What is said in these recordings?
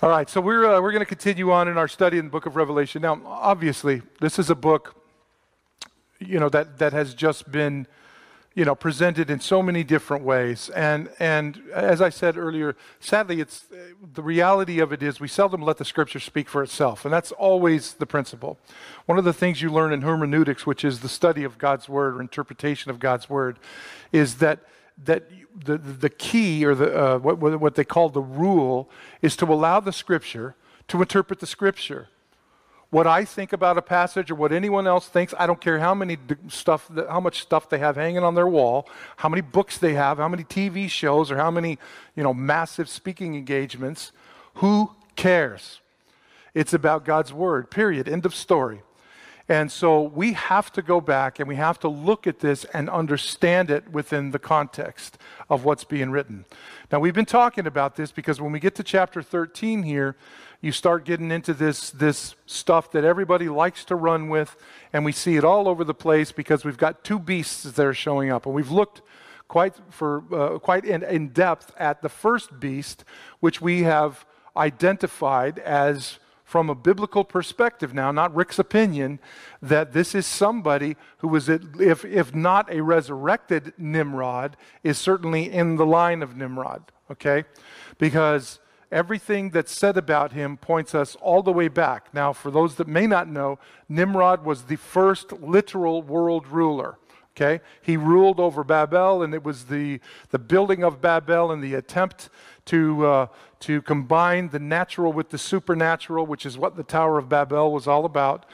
All right, so we're going to continue on in our study in the book of Revelation. Now, obviously, this is a book, that has just been, presented in so many different ways. And as I said earlier, sadly, it's the reality of it is we seldom let the Scripture speak for itself, and that's always the principle. One of the things you learn in hermeneutics, which is the study of God's Word or interpretation of God's Word, is that the key, or what they call the rule, is to allow the Scripture to interpret the Scripture. What I think about a passage or what anyone else thinks, I don't care how much stuff they have hanging on their wall, how many books they have, how many TV shows, or how many, massive speaking engagements. Who cares? It's about God's Word, period, end of story. And so we have to go back and we have to look at this and understand it within the context of what's being written. Now, we've been talking about this because when we get to chapter 13 here, you start getting into this stuff that everybody likes to run with, and we see it all over the place because we've got two beasts that are showing up. And we've looked quite in depth at the first beast, which we have identified as, from a biblical perspective now, not Rick's opinion, that this is somebody who was, if not a resurrected Nimrod, is certainly in the line of Nimrod, okay? Because everything that's said about him points us all the way back. Now, for those that may not know, Nimrod was the first literal world ruler. Okay, he ruled over Babel, and it was the building of Babel and the attempt to combine the natural with the supernatural, which is what the Tower of Babel was all about.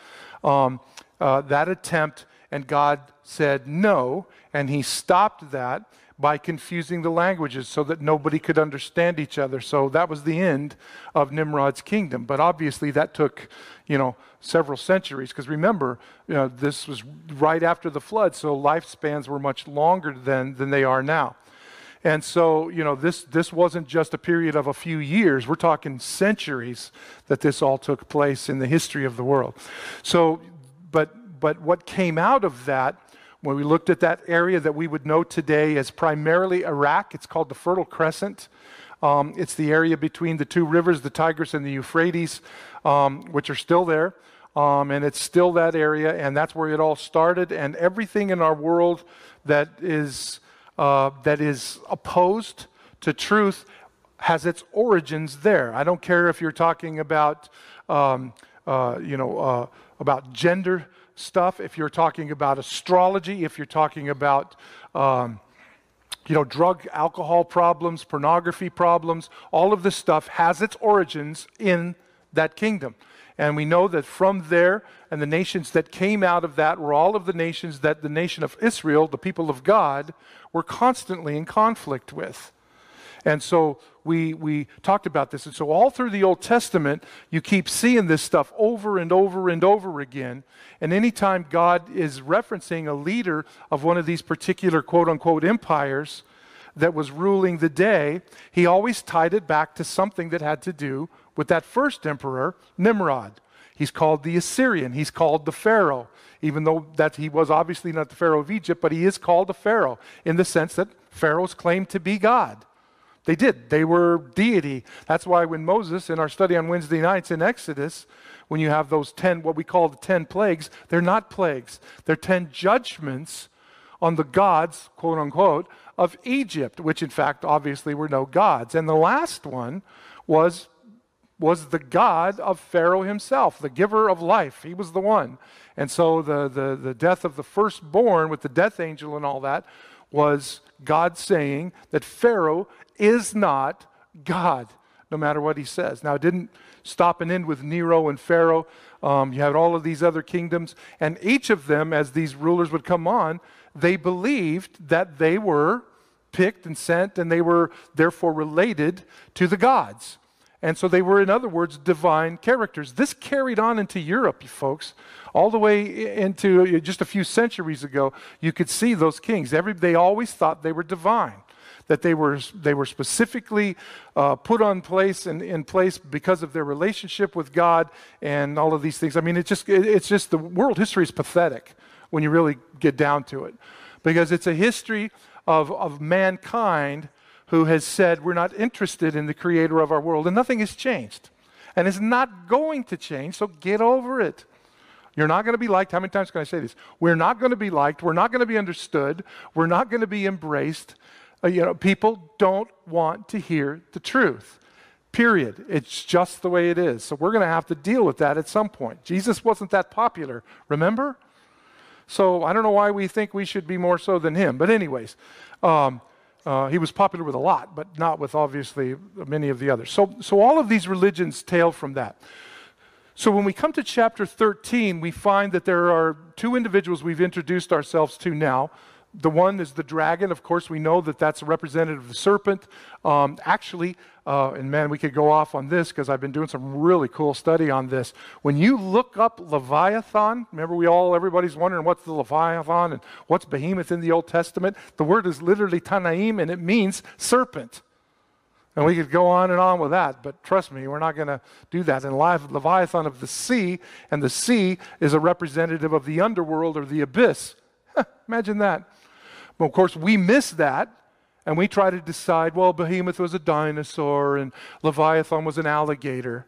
That attempt, and God said no, and he stopped that by confusing the languages so that nobody could understand each other. So that was the end of Nimrod's kingdom. But obviously that took, several centuries, because remember, this was right after the flood, so lifespans were much longer than they are now. And so, this wasn't just a period of a few years. We're talking centuries that this all took place in the history of the world. So, but what came out of that, when we looked at that area that we would know today as primarily Iraq, it's called the Fertile Crescent. It's the area between the two rivers, the Tigris and the Euphrates, which are still there. And it's still that area, and that's where it all started. And everything in our world that is opposed to truth has its origins there. I don't care if you're talking about, about gender stuff, if you're talking about astrology, if you're talking about, drug, alcohol problems, pornography problems, all of this stuff has its origins in that kingdom. And we know that from there, and the nations that came out of that were all of the nations that the nation of Israel, the people of God, were constantly in conflict with. And so we talked about this. And so all through the Old Testament, you keep seeing this stuff over and over and over again. And anytime God is referencing a leader of one of these particular quote-unquote empires that was ruling the day, he always tied it back to something that had to do with that first emperor, Nimrod. He's called the Assyrian. He's called the Pharaoh, even though that he was obviously not the Pharaoh of Egypt, but he is called a Pharaoh in the sense that pharaohs claimed to be God. They did. They were deity. That's why when Moses, in our study on Wednesday nights in Exodus, when you have those 10, what we call the 10 plagues, they're not plagues. They're 10 judgments on the gods, quote unquote, of Egypt, which in fact obviously were no gods. And the last one was the God of Pharaoh himself, the giver of life. He was the one. And so the death of the firstborn with the death angel and all that was God saying that Pharaoh is not God, no matter what he says. Now, it didn't stop and end with Nero and Pharaoh. You had all of these other kingdoms, and each of them, as these rulers would come on, they believed that they were picked and sent, and they were therefore related to the gods. And so they were, in other words, divine characters. This carried on into Europe, you folks, all the way into just a few centuries ago. You could see those kings. They always thought they were divine, that they were specifically put on place and in place because of their relationship with God and all of these things. I mean, it's just the world history is pathetic when you really get down to it, because it's a history of mankind who has said we're not interested in the creator of our world, and nothing has changed. And it's not going to change, so get over it. You're not going to be liked. How many times can I say this? We're not going to be liked. We're not going to be understood. We're not going to be embraced. People don't want to hear the truth. Period. It's just the way it is. So we're going to have to deal with that at some point. Jesus wasn't that popular, remember? So I don't know why we think we should be more so than him. But anyways, he was popular with a lot, but not with obviously many of the others. So all of these religions tail from that. So when we come to chapter 13, we find that there are two individuals we've introduced ourselves to now. The one is the dragon. Of course, we know that that's a representative of the serpent. And man, we could go off on this because I've been doing some really cool study on this. When you look up Leviathan, remember everybody's wondering what's the Leviathan and what's Behemoth in the Old Testament? The word is literally Tanaim, and it means serpent. And we could go on and on with that, but trust me, we're not going to do that. And Leviathan of the sea, and the sea is a representative of the underworld or the abyss. Imagine that. Well, of course, we miss that, and we try to decide, well, Behemoth was a dinosaur, and Leviathan was an alligator.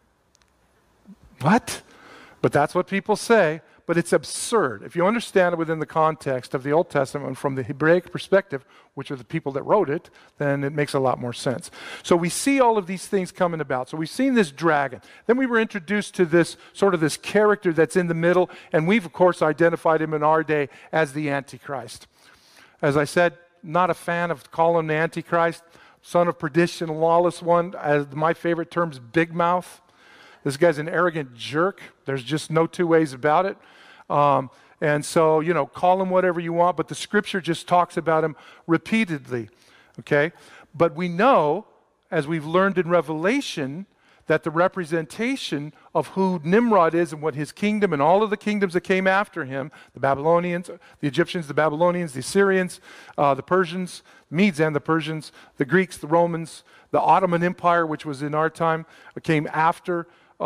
What? But that's what people say. But it's absurd. If you understand it within the context of the Old Testament and from the Hebraic perspective, which are the people that wrote it, then it makes a lot more sense. So we see all of these things coming about. So we've seen this dragon. Then we were introduced to this character that's in the middle, and we've, of course, identified him in our day as the Antichrist. As I said, not a fan of calling him the Antichrist, son of perdition, lawless one. As my favorite term is big mouth. This guy's an arrogant jerk. There's just no two ways about it. And so, call him whatever you want, but the scripture just talks about him repeatedly, okay? But we know, as we've learned in Revelation, that the representation of who Nimrod is and what his kingdom and all of the kingdoms that came after him, the Babylonians, the Egyptians, the Babylonians, the Assyrians, the Persians, Medes and the Persians, the Greeks, the Romans, the Ottoman Empire, which was in our time, came after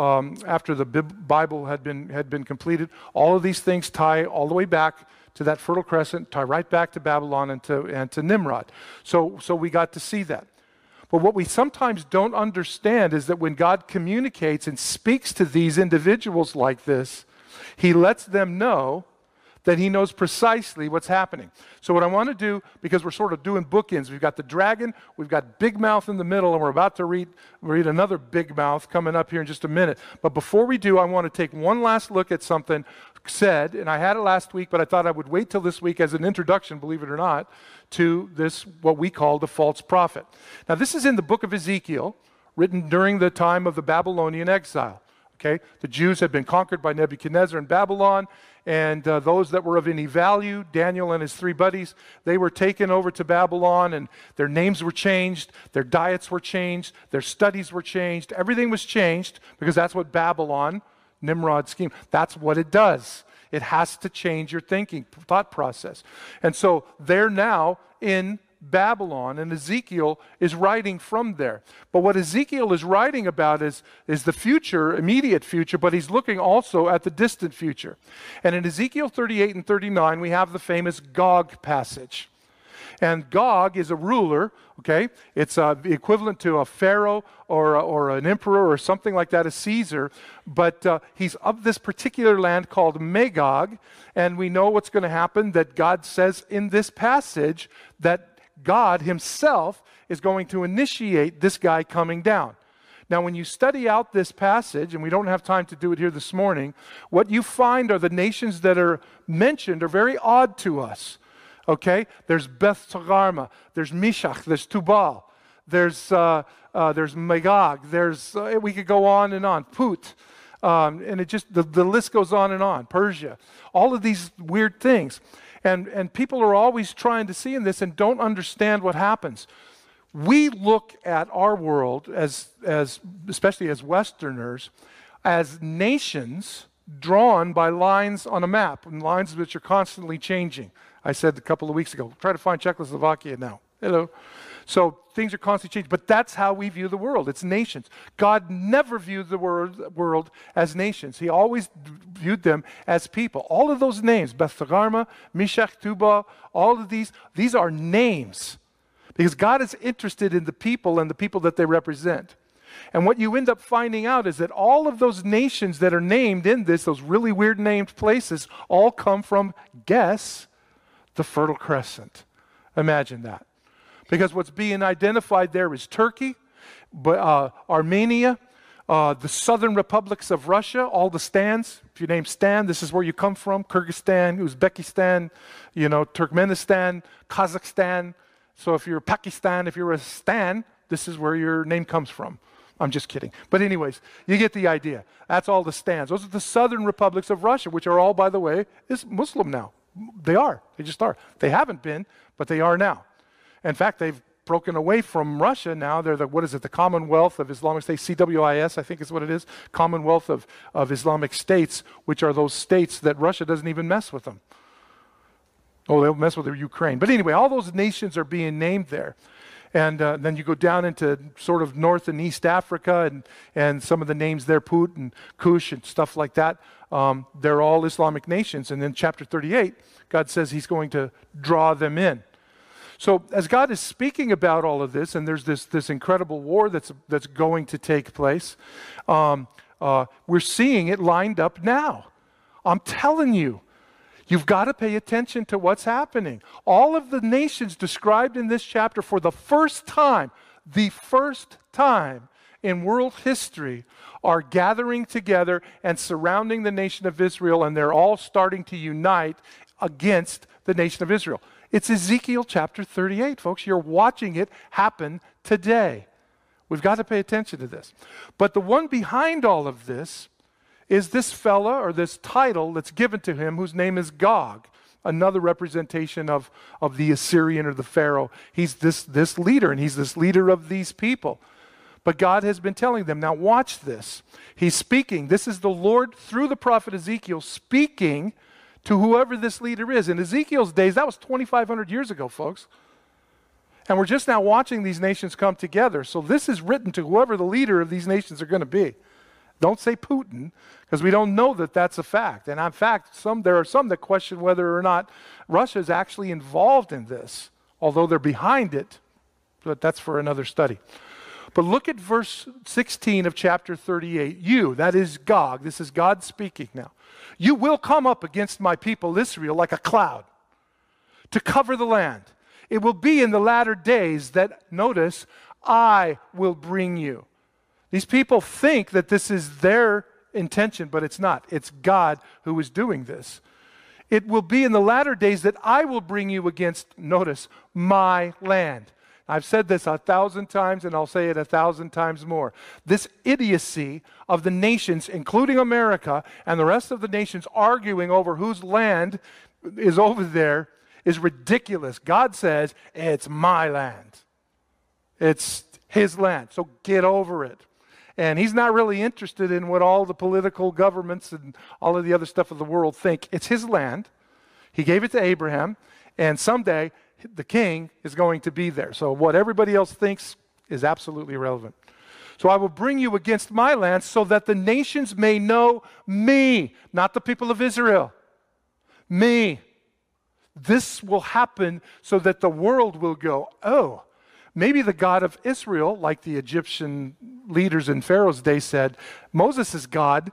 the Bible had been completed. All of these things tie all the way back to that Fertile Crescent, tie right back to Babylon and to Nimrod. So we got to see that. But what we sometimes don't understand is that when God communicates and speaks to these individuals like this, he lets them know that he knows precisely what's happening. So what I want to do, because we're sort of doing bookends, we've got the dragon, we've got Big Mouth in the middle, and we're about to read another Big Mouth coming up here in just a minute. But before we do, I want to take one last look at something said, and I had it last week, but I thought I would wait till this week as an introduction, believe it or not, to this, what we call the false prophet. Now, this is in the book of Ezekiel, written during the time of the Babylonian exile. Okay? The Jews had been conquered by Nebuchadnezzar in Babylon, and those that were of any value, Daniel and his three buddies, they were taken over to Babylon, and their names were changed, their diets were changed, their studies were changed, everything was changed, because that's what Babylon, Nimrod's scheme, that's what it does. It has to change your thinking, thought process. And so they're now in Babylon, and Ezekiel is writing from there. But what Ezekiel is writing about is the future, immediate future, but he's looking also at the distant future. And in Ezekiel 38 and 39, we have the famous Gog passage. And Gog is a ruler, okay? It's the equivalent to a pharaoh or an emperor or something like that, a Caesar. But he's of this particular land called Magog. And we know what's going to happen, that God says in this passage that God himself is going to initiate this guy coming down. Now, when you study out this passage, and we don't have time to do it here this morning, what you find are the nations that are mentioned are very odd to us. Okay? There's Beth Togarmah, there's Meshach, there's Tubal, there's Magog, we could go on and on, Put, and it just, the list goes on and on, Persia, all of these weird things. And people are always trying to see in this and don't understand what happens. We look at our world, as especially as Westerners, as nations drawn by lines on a map, and lines which are constantly changing. I said a couple of weeks ago, try to find Czechoslovakia now. Hello. So things are constantly changing, but that's how we view the world. It's nations. God never viewed the world as nations. He always viewed them as people. All of those names, Beth Togarmah, Meshach, Tubal, all of these are names because God is interested in the people and the people that they represent. And what you end up finding out is that all of those nations that are named in this, those really weird named places, all come from, guess, the Fertile Crescent. Imagine that. Because what's being identified there is Turkey, Armenia, the southern republics of Russia, all the Stans. If you name Stan, this is where you come from. Kyrgyzstan, Uzbekistan, Turkmenistan, Kazakhstan. So if you're Pakistan, if you're a Stan, this is where your name comes from. I'm just kidding. But anyways, you get the idea. That's all the Stans. Those are the southern republics of Russia, which are all, by the way, is Muslim now. They are. They just are. They haven't been, but they are now. In fact, they've broken away from Russia now. They're the Commonwealth of Islamic States, CWIS, I think is what it is, Commonwealth of Islamic States, which are those states that Russia doesn't even mess with them. Oh, they'll mess with Ukraine. But anyway, all those nations are being named there. And then you go down into sort of North and East Africa, and some of the names there, Put and Kush and stuff like that, they're all Islamic nations. And in chapter 38, God says he's going to draw them in. So as God is speaking about all of this, and there's this incredible war that's going to take place, we're seeing it lined up now. I'm telling you, you've got to pay attention to what's happening. All of the nations described in this chapter for the first time in world history are gathering together and surrounding the nation of Israel, and they're all starting to unite against the nation of Israel. It's Ezekiel chapter 38, folks. You're watching it happen today. We've got to pay attention to this. But the one behind all of this is this fella, or this title that's given to him, whose name is Gog, another representation of the Assyrian or the Pharaoh. He's this leader, and he's this leader of these people. But God has been telling them, now watch this. He's speaking. This is the Lord, through the prophet Ezekiel, speaking to whoever this leader is. In Ezekiel's days, that was 2,500 years ago, folks. And we're just now watching these nations come together. So this is written to whoever the leader of these nations are going to be. Don't say Putin, because we don't know that that's a fact. And in fact, there are some that question whether or not Russia is actually involved in this, although they're behind it. But that's for another study. But look at verse 16 of chapter 38. You, that is Gog, this is God speaking now. You will come up against my people Israel like a cloud to cover the land. It will be in the latter days that, notice, I will bring you. These people think that this is their intention, but it's not. It's God who is doing this. It will be in the latter days that I will bring you against, notice, my land. I've said this 1,000 times, and I'll say it 1,000 times more. This idiocy of the nations, including America, and the rest of the nations arguing over whose land is over there is ridiculous. God says, it's my land. It's his land, so get over it. And he's not really interested in what all the political governments and all of the other stuff of the world think. It's his land. He gave it to Abraham, and someday the king is going to be there. So what everybody else thinks is absolutely irrelevant. So I will bring you against my land so that the nations may know me, not the people of Israel. Me. This will happen so that the world will go, oh, maybe the God of Israel, like the Egyptian leaders in Pharaoh's day said, Moses' God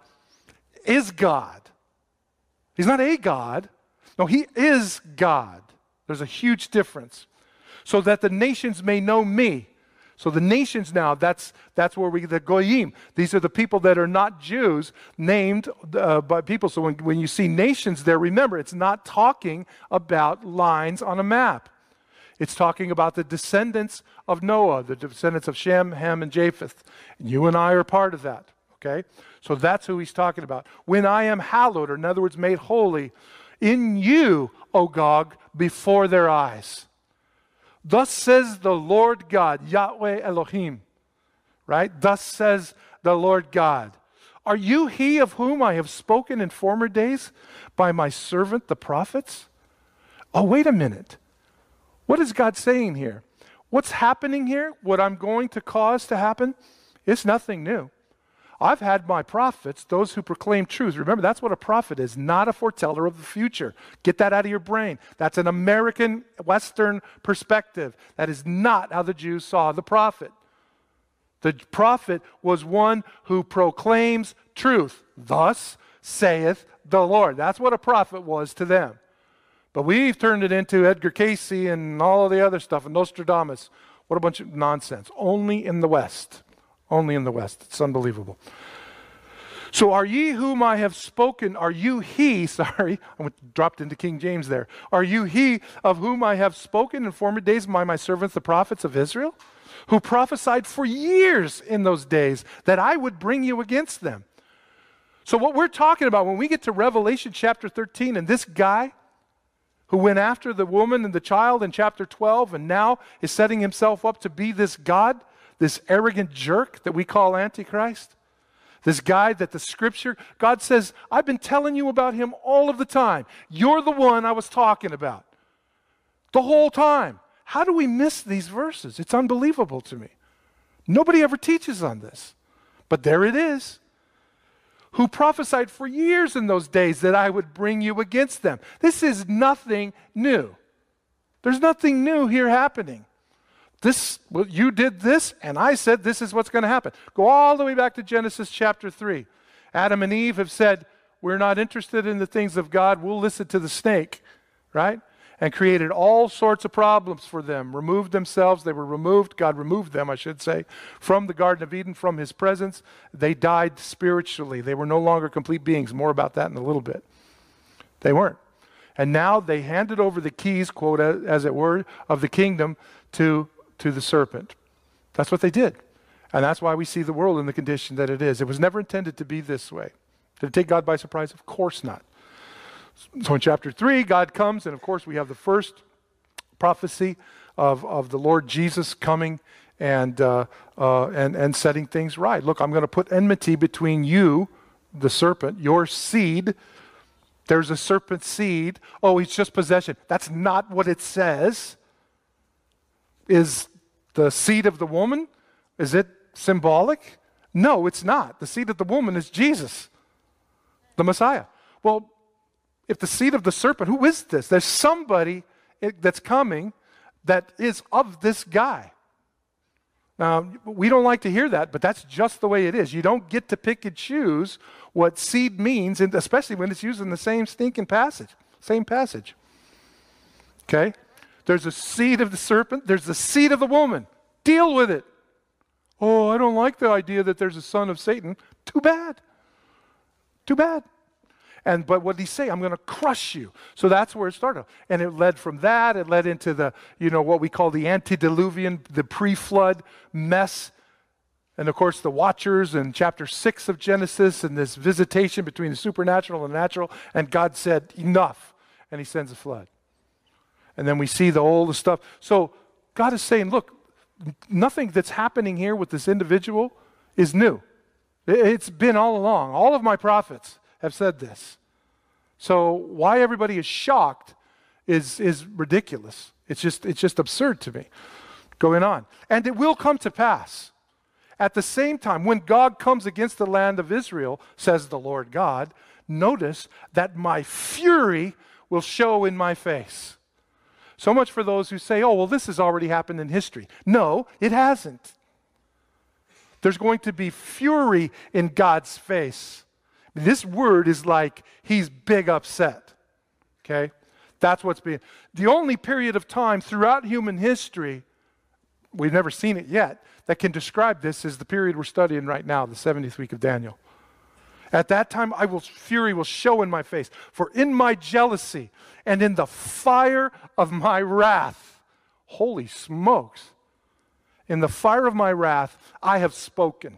is God. He's not a God. No, he is God. There's a huge difference. So that the nations may know me. So the nations now, that's where the Goyim, these are the people that are not Jews, named by people. So when you see nations there, remember, it's not talking about lines on a map. It's talking about the descendants of Noah, the descendants of Shem, Ham, and Japheth. And you and I are part of that, okay? So that's who he's talking about. When I am hallowed, or in other words, made holy, in you, O Gog, before their eyes. Thus says the Lord God, Yahweh Elohim, right? Thus says the Lord God. Are you he of whom I have spoken in former days by my servant the prophets? Oh, wait a minute. What is God saying here? What's happening here, what I'm going to cause to happen, it's nothing new. I've had my prophets, those who proclaim truth. Remember, that's what a prophet is, not a foreteller of the future. Get that out of your brain. That's an American Western perspective. That is not how the Jews saw the prophet. The prophet was one who proclaims truth. Thus saith the Lord. That's what a prophet was to them. But we've turned it into Edgar Cayce and all of the other stuff, and Nostradamus. What a bunch of nonsense. Only in the West. Only in the West. It's unbelievable. So are ye whom I have spoken, are you he, sorry, I dropped into King James there. Are you he of whom I have spoken in former days by my servants, the prophets of Israel, who prophesied for years in those days that I would bring you against them? So what we're talking about when we get to Revelation chapter 13 and this guy who went after the woman and the child in chapter 12 and now is setting himself up to be this God, this arrogant jerk that we call Antichrist, this guy that the scripture, God says, I've been telling you about him all of the time. You're the one I was talking about. The whole time. How do we miss these verses? It's unbelievable to me. Nobody ever teaches on this. But there it is. Who prophesied for years in those days that I would bring you against them. This is nothing new. There's nothing new here happening. You did this, and I said this is what's going to happen. Go all the way back to Genesis chapter 3. Adam and Eve have said, we're not interested in the things of God. We'll listen to the snake, right? And created all sorts of problems for them. Removed themselves. They were removed. God removed them, I should say, from the Garden of Eden, from his presence. They died spiritually. They were no longer complete beings. More about that in a little bit. They weren't. And now they handed over the keys, quote, as it were, of the kingdom to the serpent. That's what they did. And that's why we see the world in the condition that it is. It was never intended to be this way. Did it take God by surprise? Of course not. So in chapter 3, God comes, and of course we have the first prophecy of the Lord Jesus coming and setting things right. Look, I'm going to put enmity between you, the serpent, your seed. There's a serpent seed. Oh, he's just possession. That's not what it says. Is the seed of the woman, is it symbolic? No, it's not. The seed of the woman is Jesus, the Messiah. Well, if the seed of the serpent, who is this? There's somebody that's coming that is of this guy. Now, we don't like to hear that, but that's just the way it is. You don't get to pick and choose what seed means, and especially when it's used in the same stinking passage, same passage. Okay? There's a seed of the serpent. There's the seed of the woman. Deal with it. Oh, I don't like the idea that there's a son of Satan. Too bad. Too bad. But what did he say? I'm going to crush you. So that's where it started. And it led from that. It led into the, what we call the antediluvian, the pre-flood mess. And of course, the watchers in chapter 6 of Genesis and this visitation between the supernatural and the natural. And God said, enough. And he sends a flood. And then we see the old stuff. So God is saying, look, nothing that's happening here with this individual is new. It's been all along. All of my prophets have said this. So why everybody is shocked is ridiculous. It's just absurd to me. Going on. And it will come to pass. At the same time, when God comes against the land of Israel, says the Lord God, notice that my fury will show in my face. So much for those who say, oh, well, this has already happened in history. No, it hasn't. There's going to be fury in God's face. This word is like he's big upset. Okay? That's what's being. The only period of time throughout human history, we've never seen it yet, that can describe this is the period we're studying right now, the 70th week of Daniel. At that time, fury will show in my face. For in my jealousy and in the fire of my wrath, holy smokes, in the fire of my wrath, I have spoken.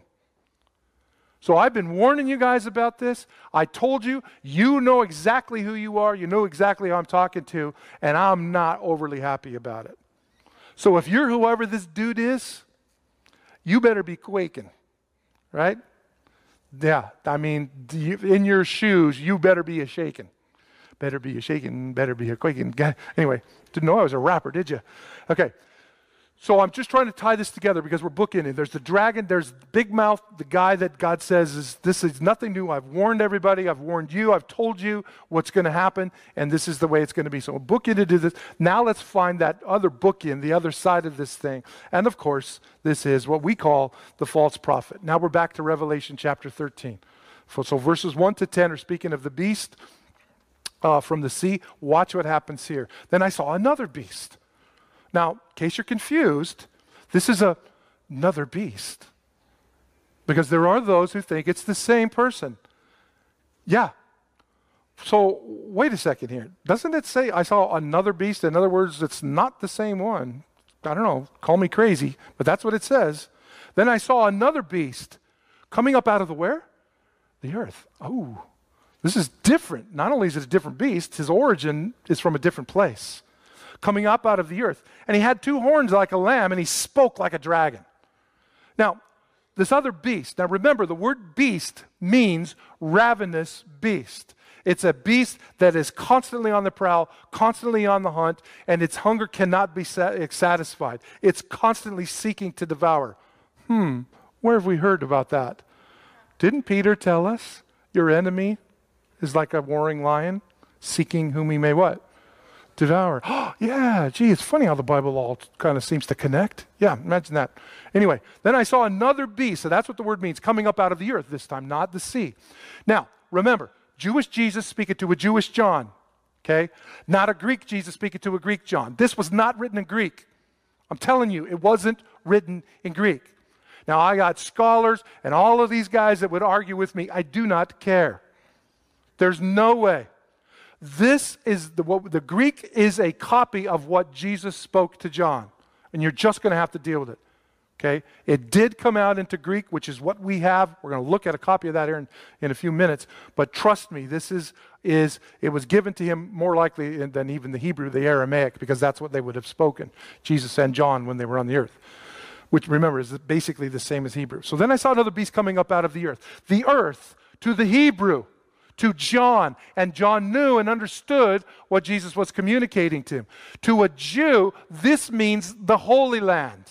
So I've been warning you guys about this. I told you, you know exactly who you are. You know exactly who I'm talking to, and I'm not overly happy about it. So if you're whoever this dude is, you better be quaking, right? Yeah, I mean, in your shoes, you better be a shaking. Better be a shaking, better be a quaking. Anyway, didn't know I was a rapper, did you? Okay, So I'm just trying to tie this together because we're bookending. There's the dragon, there's Big Mouth, the guy that God says this is nothing new. I've warned everybody, I've warned you, I've told you what's going to happen, and this is the way it's going to be. So we're bookended to this. Now let's find that other bookend, the other side of this thing. And of course, this is what we call the false prophet. Now we're back to Revelation chapter 13. So verses 1 to 10 are speaking of the beast from the sea. Watch what happens here. Then I saw another beast. Now, in case you're confused, this is another beast. Because there are those who think it's the same person. Yeah. So, wait a second here. Doesn't it say I saw another beast? In other words, it's not the same one. I don't know, call me crazy, but that's what it says. Then I saw another beast coming up out of the where? The earth. Oh, this is different. Not only is it a different beast, his origin is from a different place. Coming up out of the earth. And he had two horns like a lamb, and he spoke like a dragon. Now, this other beast, now remember, the word beast means ravenous beast. It's a beast that is constantly on the prowl, constantly on the hunt, and its hunger cannot be satisfied. It's constantly seeking to devour. Where have we heard about that? Didn't Peter tell us, your enemy is like a roaring lion, seeking whom he may what? Devour. Oh, yeah, gee, it's funny how the Bible all kind of seems to connect. Yeah, imagine that. Anyway, then I saw another beast, so that's what the word means, coming up out of the earth this time, not the sea. Now, remember, Jewish Jesus speaking to a Jewish John, okay? Not a Greek Jesus speaking to a Greek John. This was not written in Greek. I'm telling you, it wasn't written in Greek. Now, I got scholars and all of these guys that would argue with me. I do not care. There's no way. This is the Greek is a copy of what Jesus spoke to John, and you're just going to have to deal with it. Okay? It did come out into Greek, which is what we have. We're going to look at a copy of that here in a few minutes. But trust me, this is it was given to him more likely than even the Hebrew, the Aramaic, because that's what they would have spoken, Jesus and John, when they were on the earth. Which, remember, is basically the same as Hebrew. So then I saw another beast coming up out of the earth. The earth, to the Hebrew, to John, and John knew and understood what Jesus was communicating to him. To a Jew, this means the Holy Land.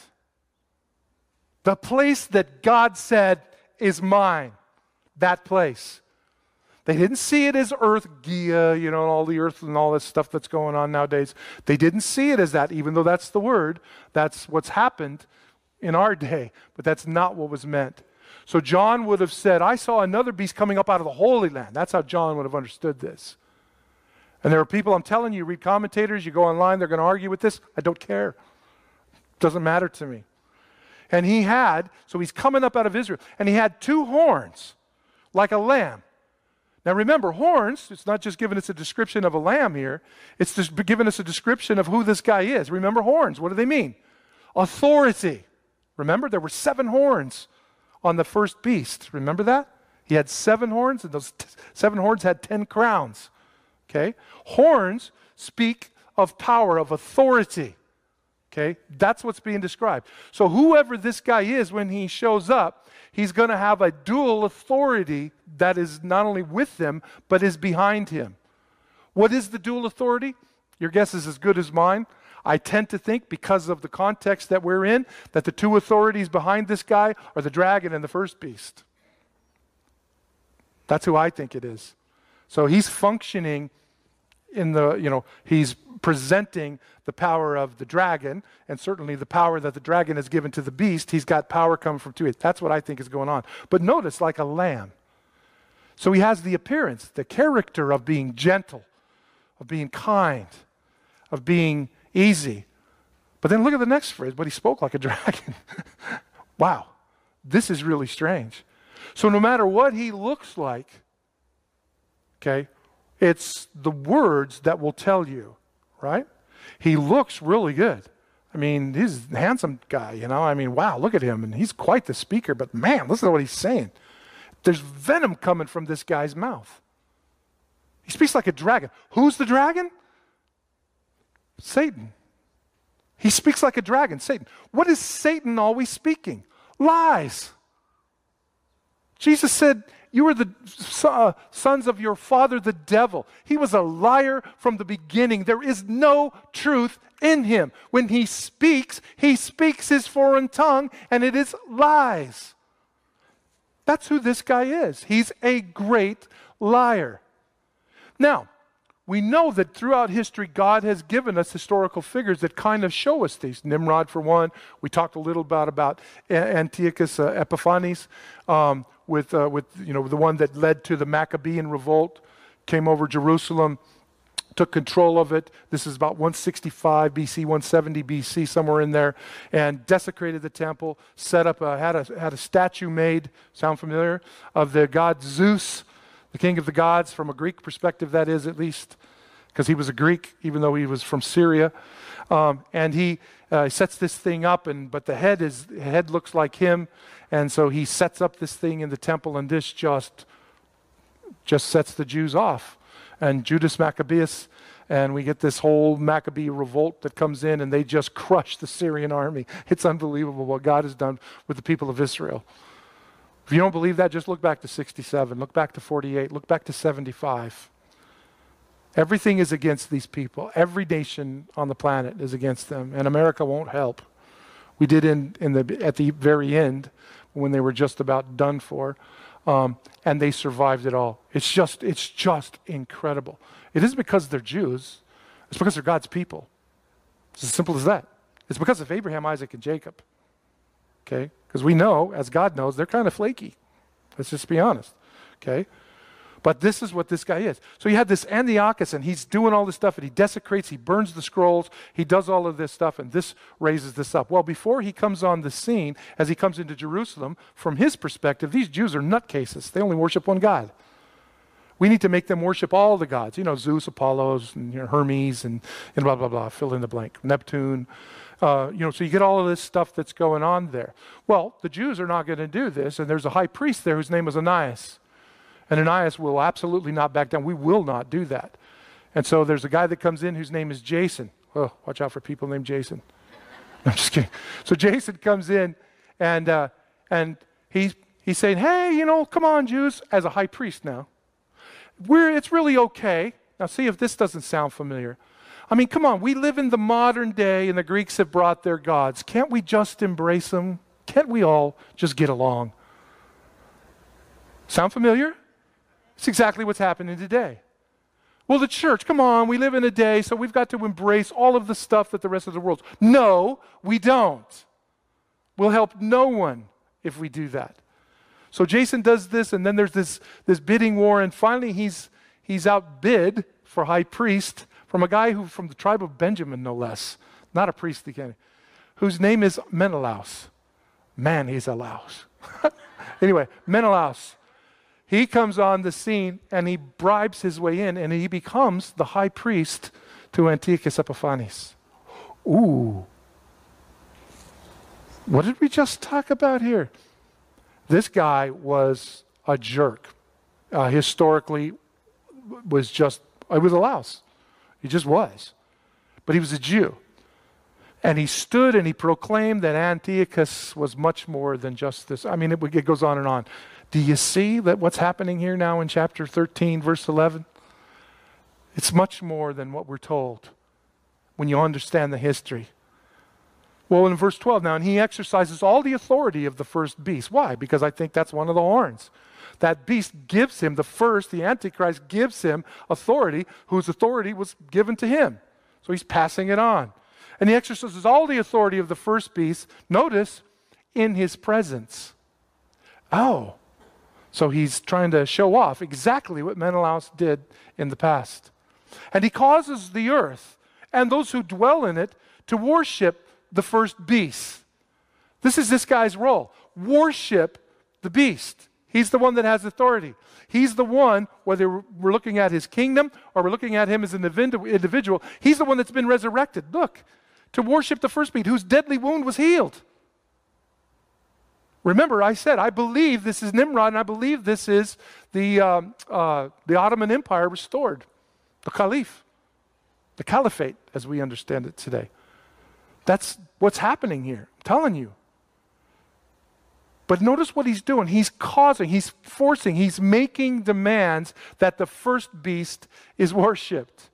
The place that God said is mine. That place. They didn't see it as earth, Gia, all the earth and all this stuff that's going on nowadays. They didn't see it as that, even though that's the word. That's what's happened in our day. But that's not what was meant. So John would have said, I saw another beast coming up out of the Holy Land. That's how John would have understood this. And there are people, I'm telling you, read commentators, you go online, they're going to argue with this. I don't care. It doesn't matter to me. And he's coming up out of Israel, and he had two horns, like a lamb. Now remember, horns, it's not just giving us a description of a lamb here, it's just giving us a description of who this guy is. Remember horns, what do they mean? Authority. Remember, there were 7 horns on the first beast. Remember that? He had 7 horns, and those 7 horns had 10 crowns. Okay? Horns speak of power, of authority. Okay? That's what's being described. So whoever this guy is, when he shows up, he's going to have a dual authority that is not only with him, but is behind him. What is the dual authority? Your guess is as good as mine. I tend to think, because of the context that we're in, that the two authorities behind this guy are the dragon and the first beast. That's who I think it is. So he's functioning in he's presenting the power of the dragon, and certainly the power that the dragon has given to the beast. He's got power coming from to it. That's what I think is going on. But notice, like a lamb. So he has the appearance, the character of being gentle, of being kind, of being easy. But then look at the next phrase, but he spoke like a dragon. Wow, this is really strange. So no matter what he looks like, okay, it's the words that will tell you, right? He looks really good. I mean, he's a handsome guy, wow, look at him. And he's quite the speaker, but man, listen to what he's saying. There's venom coming from this guy's mouth. He speaks like a dragon. Who's the dragon? Satan. He speaks like a dragon, Satan. What is Satan always speaking? Lies. Jesus said, You are the sons of your father, the devil. He was a liar from the beginning. There is no truth in him. When he speaks his foreign tongue, and it is lies. That's who this guy is. He's a great liar. Now, we know that throughout history, God has given us historical figures that kind of show us these. Nimrod, for one. We talked a little about Antiochus Epiphanes, with the one that led to the Maccabean revolt, came over Jerusalem, took control of it. This is about 165 BC, 170 BC, somewhere in there, and desecrated the temple, set up, had a statue made, sound familiar, of the god Zeus, the king of the gods, from a Greek perspective, that is, at least, because he was a Greek, even though he was from Syria. And he sets this thing up, but the head looks like him, and so he sets up this thing in the temple, and this just sets the Jews off. And Judas Maccabeus, and we get this whole Maccabee revolt that comes in, and they just crush the Syrian army. It's unbelievable what God has done with the people of Israel. If you don't believe that, just look back to 67, look back to 48, look back to 75. Everything is against these people. Every nation on the planet is against them, and America won't help. We did at the very end, when they were just about done for, and they survived it all. It's just incredible. It isn't because they're Jews. It's because they're God's people. It's as simple as that. It's because of Abraham, Isaac, and Jacob. Okay? Because we know, as God knows, they're kind of flaky. Let's just be honest. Okay? But this is what this guy is. So you had this Antiochus, and he's doing all this stuff, and he desecrates, he burns the scrolls, he does all of this stuff, and this raises this up. Well, before he comes on the scene, as he comes into Jerusalem, from his perspective, these Jews are nutcases. They only worship one God. We need to make them worship all the gods. Zeus, Apollos, and Hermes, and blah, blah, blah, fill in the blank. Neptune. So you get all of this stuff that's going on there. Well, the Jews are not going to do this, and there's a high priest there whose name is Ananias. And Ananias will absolutely not back down. We will not do that. And so there's a guy that comes in whose name is Jason. Oh, watch out for people named Jason. I'm just kidding. So Jason comes in, and he's saying, hey, come on, Jews, as a high priest now. It's really okay. Now see if this doesn't sound familiar. I mean, come on, we live in the modern day, and the Greeks have brought their gods. Can't we just embrace them? Can't we all just get along? Sound familiar? It's exactly what's happening today. Well, the church, come on, we live in a day, so we've got to embrace all of the stuff that the rest of the world's. No, we don't. We'll help no one if we do that. So Jason does this, and then there's this bidding war, and finally he's outbid for high priest from a guy from the tribe of Benjamin, no less. Not a priest again, whose name is Menelaus. Man, he's a louse. Anyway, Menelaus. He comes on the scene, and he bribes his way in, and he becomes the high priest to Antiochus Epiphanes. Ooh. What did we just talk about here? This guy was a jerk. Historically, I was a louse. He just was. But he was a Jew. And he stood and he proclaimed that Antiochus was much more than just this. I mean, it goes on and on. Do you see that what's happening here now in chapter 13, verse 11? It's much more than what we're told when you understand the history. Well, in verse 12 now, and he exercises all the authority of the first beast. Why? Because I think that's one of the horns. That beast gives him, the Antichrist gives him authority, whose authority was given to him. So he's passing it on. And he exercises all the authority of the first beast, notice, in his presence. Oh, so he's trying to show off exactly what Menelaus did in the past. And he causes the earth and those who dwell in it to worship the first beast. This is this guy's role. Worship the beast. He's the one that has authority. He's the one, whether we're looking at his kingdom or we're looking at him as an individual, he's the one that's been resurrected. Look, to worship the first beast, whose deadly wound was healed. Remember, I said, I believe this is Nimrod, and I believe this is the Ottoman Empire restored, the Caliph, the Caliphate, as we understand it today. That's what's happening here. I'm telling you. But notice what he's doing. He's causing, he's forcing, he's making demands that the first beast is worshipped.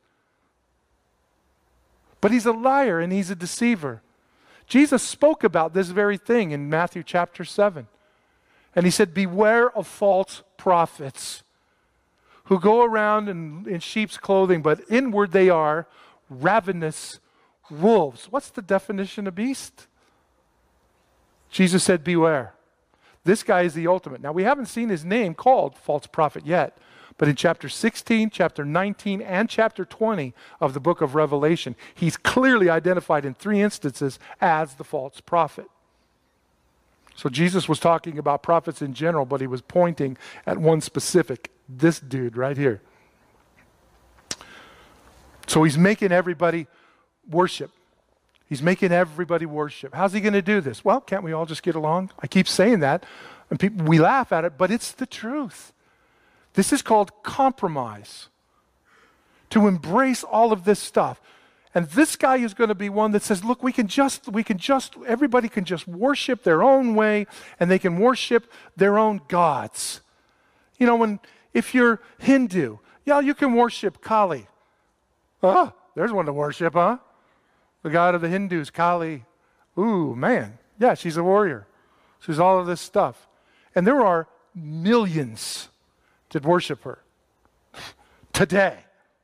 But he's a liar and he's a deceiver. Jesus spoke about this very thing in Matthew chapter 7. And he said, beware of false prophets who go around in sheep's clothing, but inward they are ravenous wolves. What's the definition of beast? Jesus said, beware. This guy is the ultimate. Now, we haven't seen his name called false prophet yet, but in chapter 16, chapter 19, and chapter 20 of the book of Revelation, he's clearly identified in 3 instances as the false prophet. So Jesus was talking about prophets in general, but he was pointing at one specific, this dude right here. So he's making everybody worship. He's making everybody worship. How's he going to do this? Well, can't we all just get along? I keep saying that, and we laugh at it, but it's the truth. This is called compromise. To embrace all of this stuff. And this guy is going to be one that says, look, everybody can just worship their own way, and they can worship their own gods. You know, if you're Hindu, yeah, you can worship Kali. Oh, there's one to worship, huh? The god of the Hindus, Kali. Ooh, man. Yeah, she's a warrior. She's all of this stuff. And there are millions that worship her today.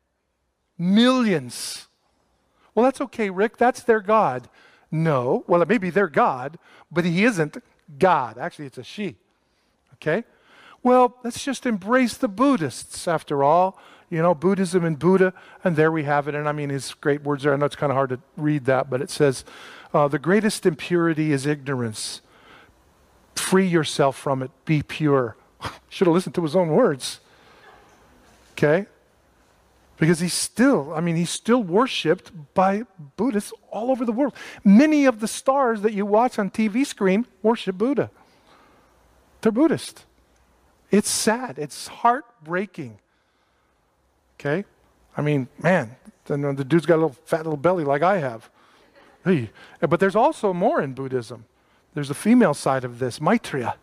Millions. Well, that's okay, Rick. That's their God. No. Well, it may be their God, but he isn't God. Actually, it's a she. Okay? Well, let's just embrace the Buddhists, after all. You know, Buddhism and Buddha, and there we have it. And I mean, his great words there. I know it's kind of hard to read that, but it says, the greatest impurity is ignorance. Free yourself from it. Be pure. Should have listened to his own words. Okay? Because he's still worshipped by Buddhists all over the world. Many of the stars that you watch on TV screen worship Buddha. They're Buddhist. It's sad. It's heartbreaking. Okay? I mean, man, the dude's got a fat little belly like I have. Hey. But there's also more in Buddhism. There's a female side of this, Maitreya.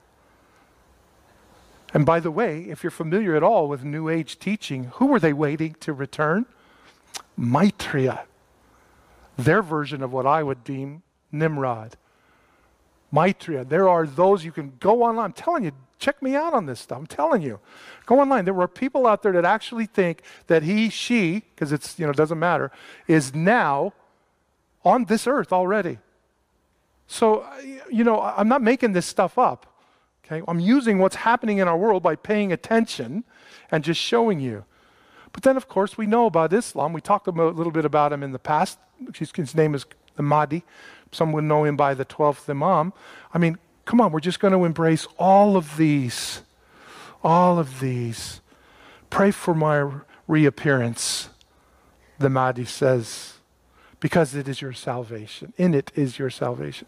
And by the way, if you're familiar at all with New Age teaching, who were they waiting to return? Maitreya. Their version of what I would deem Nimrod. Maitreya. There are those, you can go online. I'm telling you, check me out on this stuff. I'm telling you. Go online. There are people out there that actually think that she, because it's, doesn't matter, is now on this earth already. So, I'm not making this stuff up. Okay? I'm using what's happening in our world by paying attention and just showing you. But then, of course, we know about Islam. We talked a little bit about him in the past. His name is the Mahdi. Some would know him by the 12th Imam. I mean, come on, we're just going to embrace all of these. All of these. Pray for my reappearance, the Mahdi says, because it is your salvation. In it is your salvation.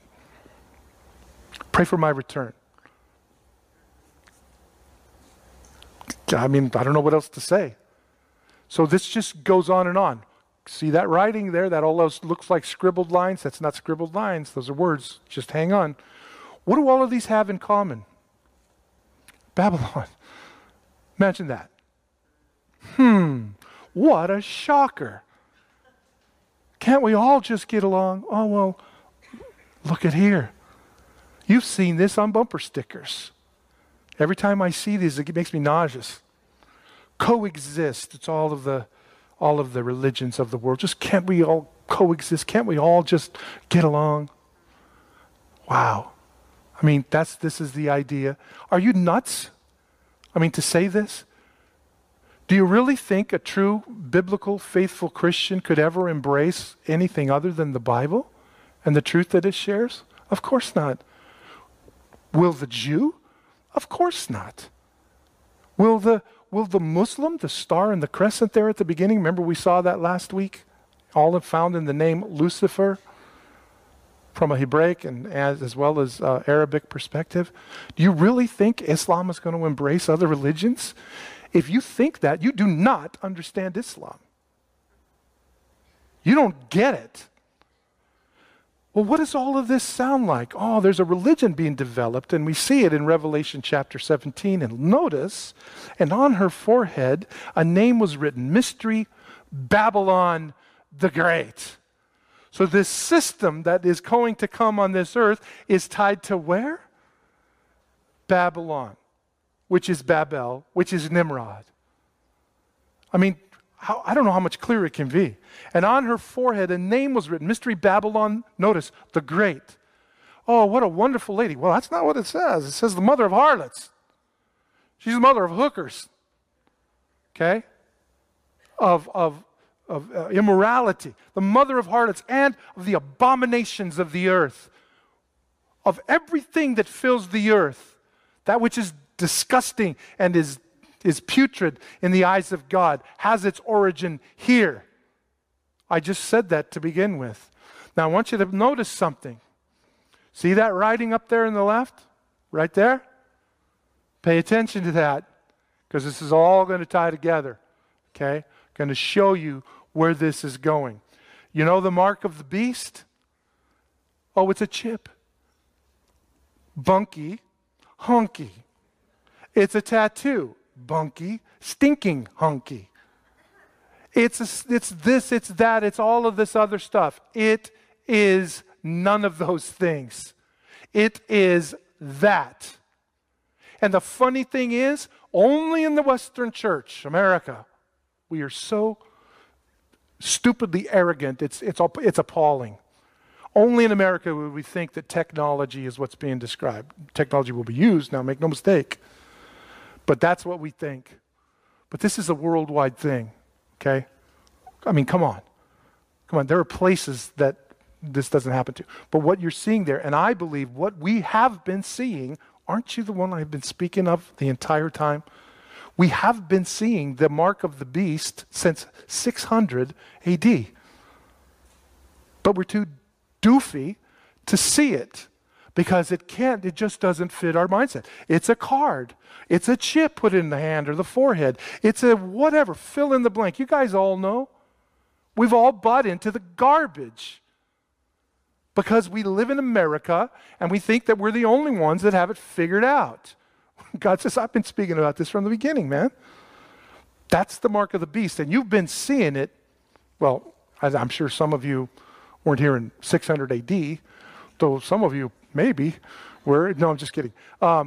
Pray for my return. I mean, I don't know what else to say. So this just goes on and on. See that writing there? That all those looks like scribbled lines? That's not scribbled lines. Those are words. Just hang on. What do all of these have in common? Babylon. Imagine that. What a shocker. Can't we all just get along? Oh, well, look at here. You've seen this on bumper stickers. Every time I see these, it makes me nauseous. Coexist. It's all of the religions of the world. Just can't we all coexist? Can't we all just get along? Wow. I mean, this is the idea. Are you nuts? I mean, to say this? Do you really think a true biblical, faithful Christian could ever embrace anything other than the Bible and the truth that it shares? Of course not. Will the Jew? Of course not. Will the Muslim, the star and the crescent there at the beginning, remember we saw that last week? All found in the name Lucifer from a Hebraic and as well as Arabic perspective. Do you really think Islam is going to embrace other religions? If you think that, you do not understand Islam. You don't get it. Well, what does all of this sound like? Oh, there's a religion being developed, and we see it in Revelation chapter 17. And notice, and on her forehead, a name was written, Mystery Babylon the Great. So this system that is going to come on this earth is tied to where? Babylon, which is Babel, which is Nimrod. I mean, I don't know how much clearer it can be. And on her forehead, a name was written, Mystery Babylon, notice, the Great. Oh, what a wonderful lady. Well, that's not what it says. It says the mother of harlots. She's the mother of hookers, okay? Of immorality, the mother of harlots, and of the abominations of the earth, of everything that fills the earth, that which is disgusting and is putrid in the eyes of God, has its origin here. I just said that to begin with. Now I want you to notice something. See that writing up there in the left? Right there? Pay attention to that, because this is all going to tie together. Okay? Going to show you where this is going. You know the mark of the beast? Oh, it's a chip. Bunky, hunky. It's a tattoo. Bunky, stinking hunky. It's this, it's that, it's all of this other stuff. It is none of those things. It is that. And the funny thing is, only in the Western church, America, we are so stupidly arrogant, it's appalling. Only in America would we think that technology is what's being described. Technology will be used, now make no mistake. But that's what we think. But this is a worldwide thing, okay? I mean, come on. Come on, there are places that this doesn't happen to. But what you're seeing there, and I believe what we have been seeing, aren't you the one I've been speaking of the entire time? We have been seeing the mark of the beast since 600 AD. But we're too doofy to see it because it just doesn't fit our mindset. It's a card. It's a chip put in the hand or the forehead. It's a whatever, fill in the blank. You guys all know. We've all bought into the garbage because we live in America and we think that we're the only ones that have it figured out. God says, I've been speaking about this from the beginning, man. That's the mark of the beast, and you've been seeing it. Well, I'm sure some of you weren't here in 600 AD, though some of you maybe were. No, I'm just kidding.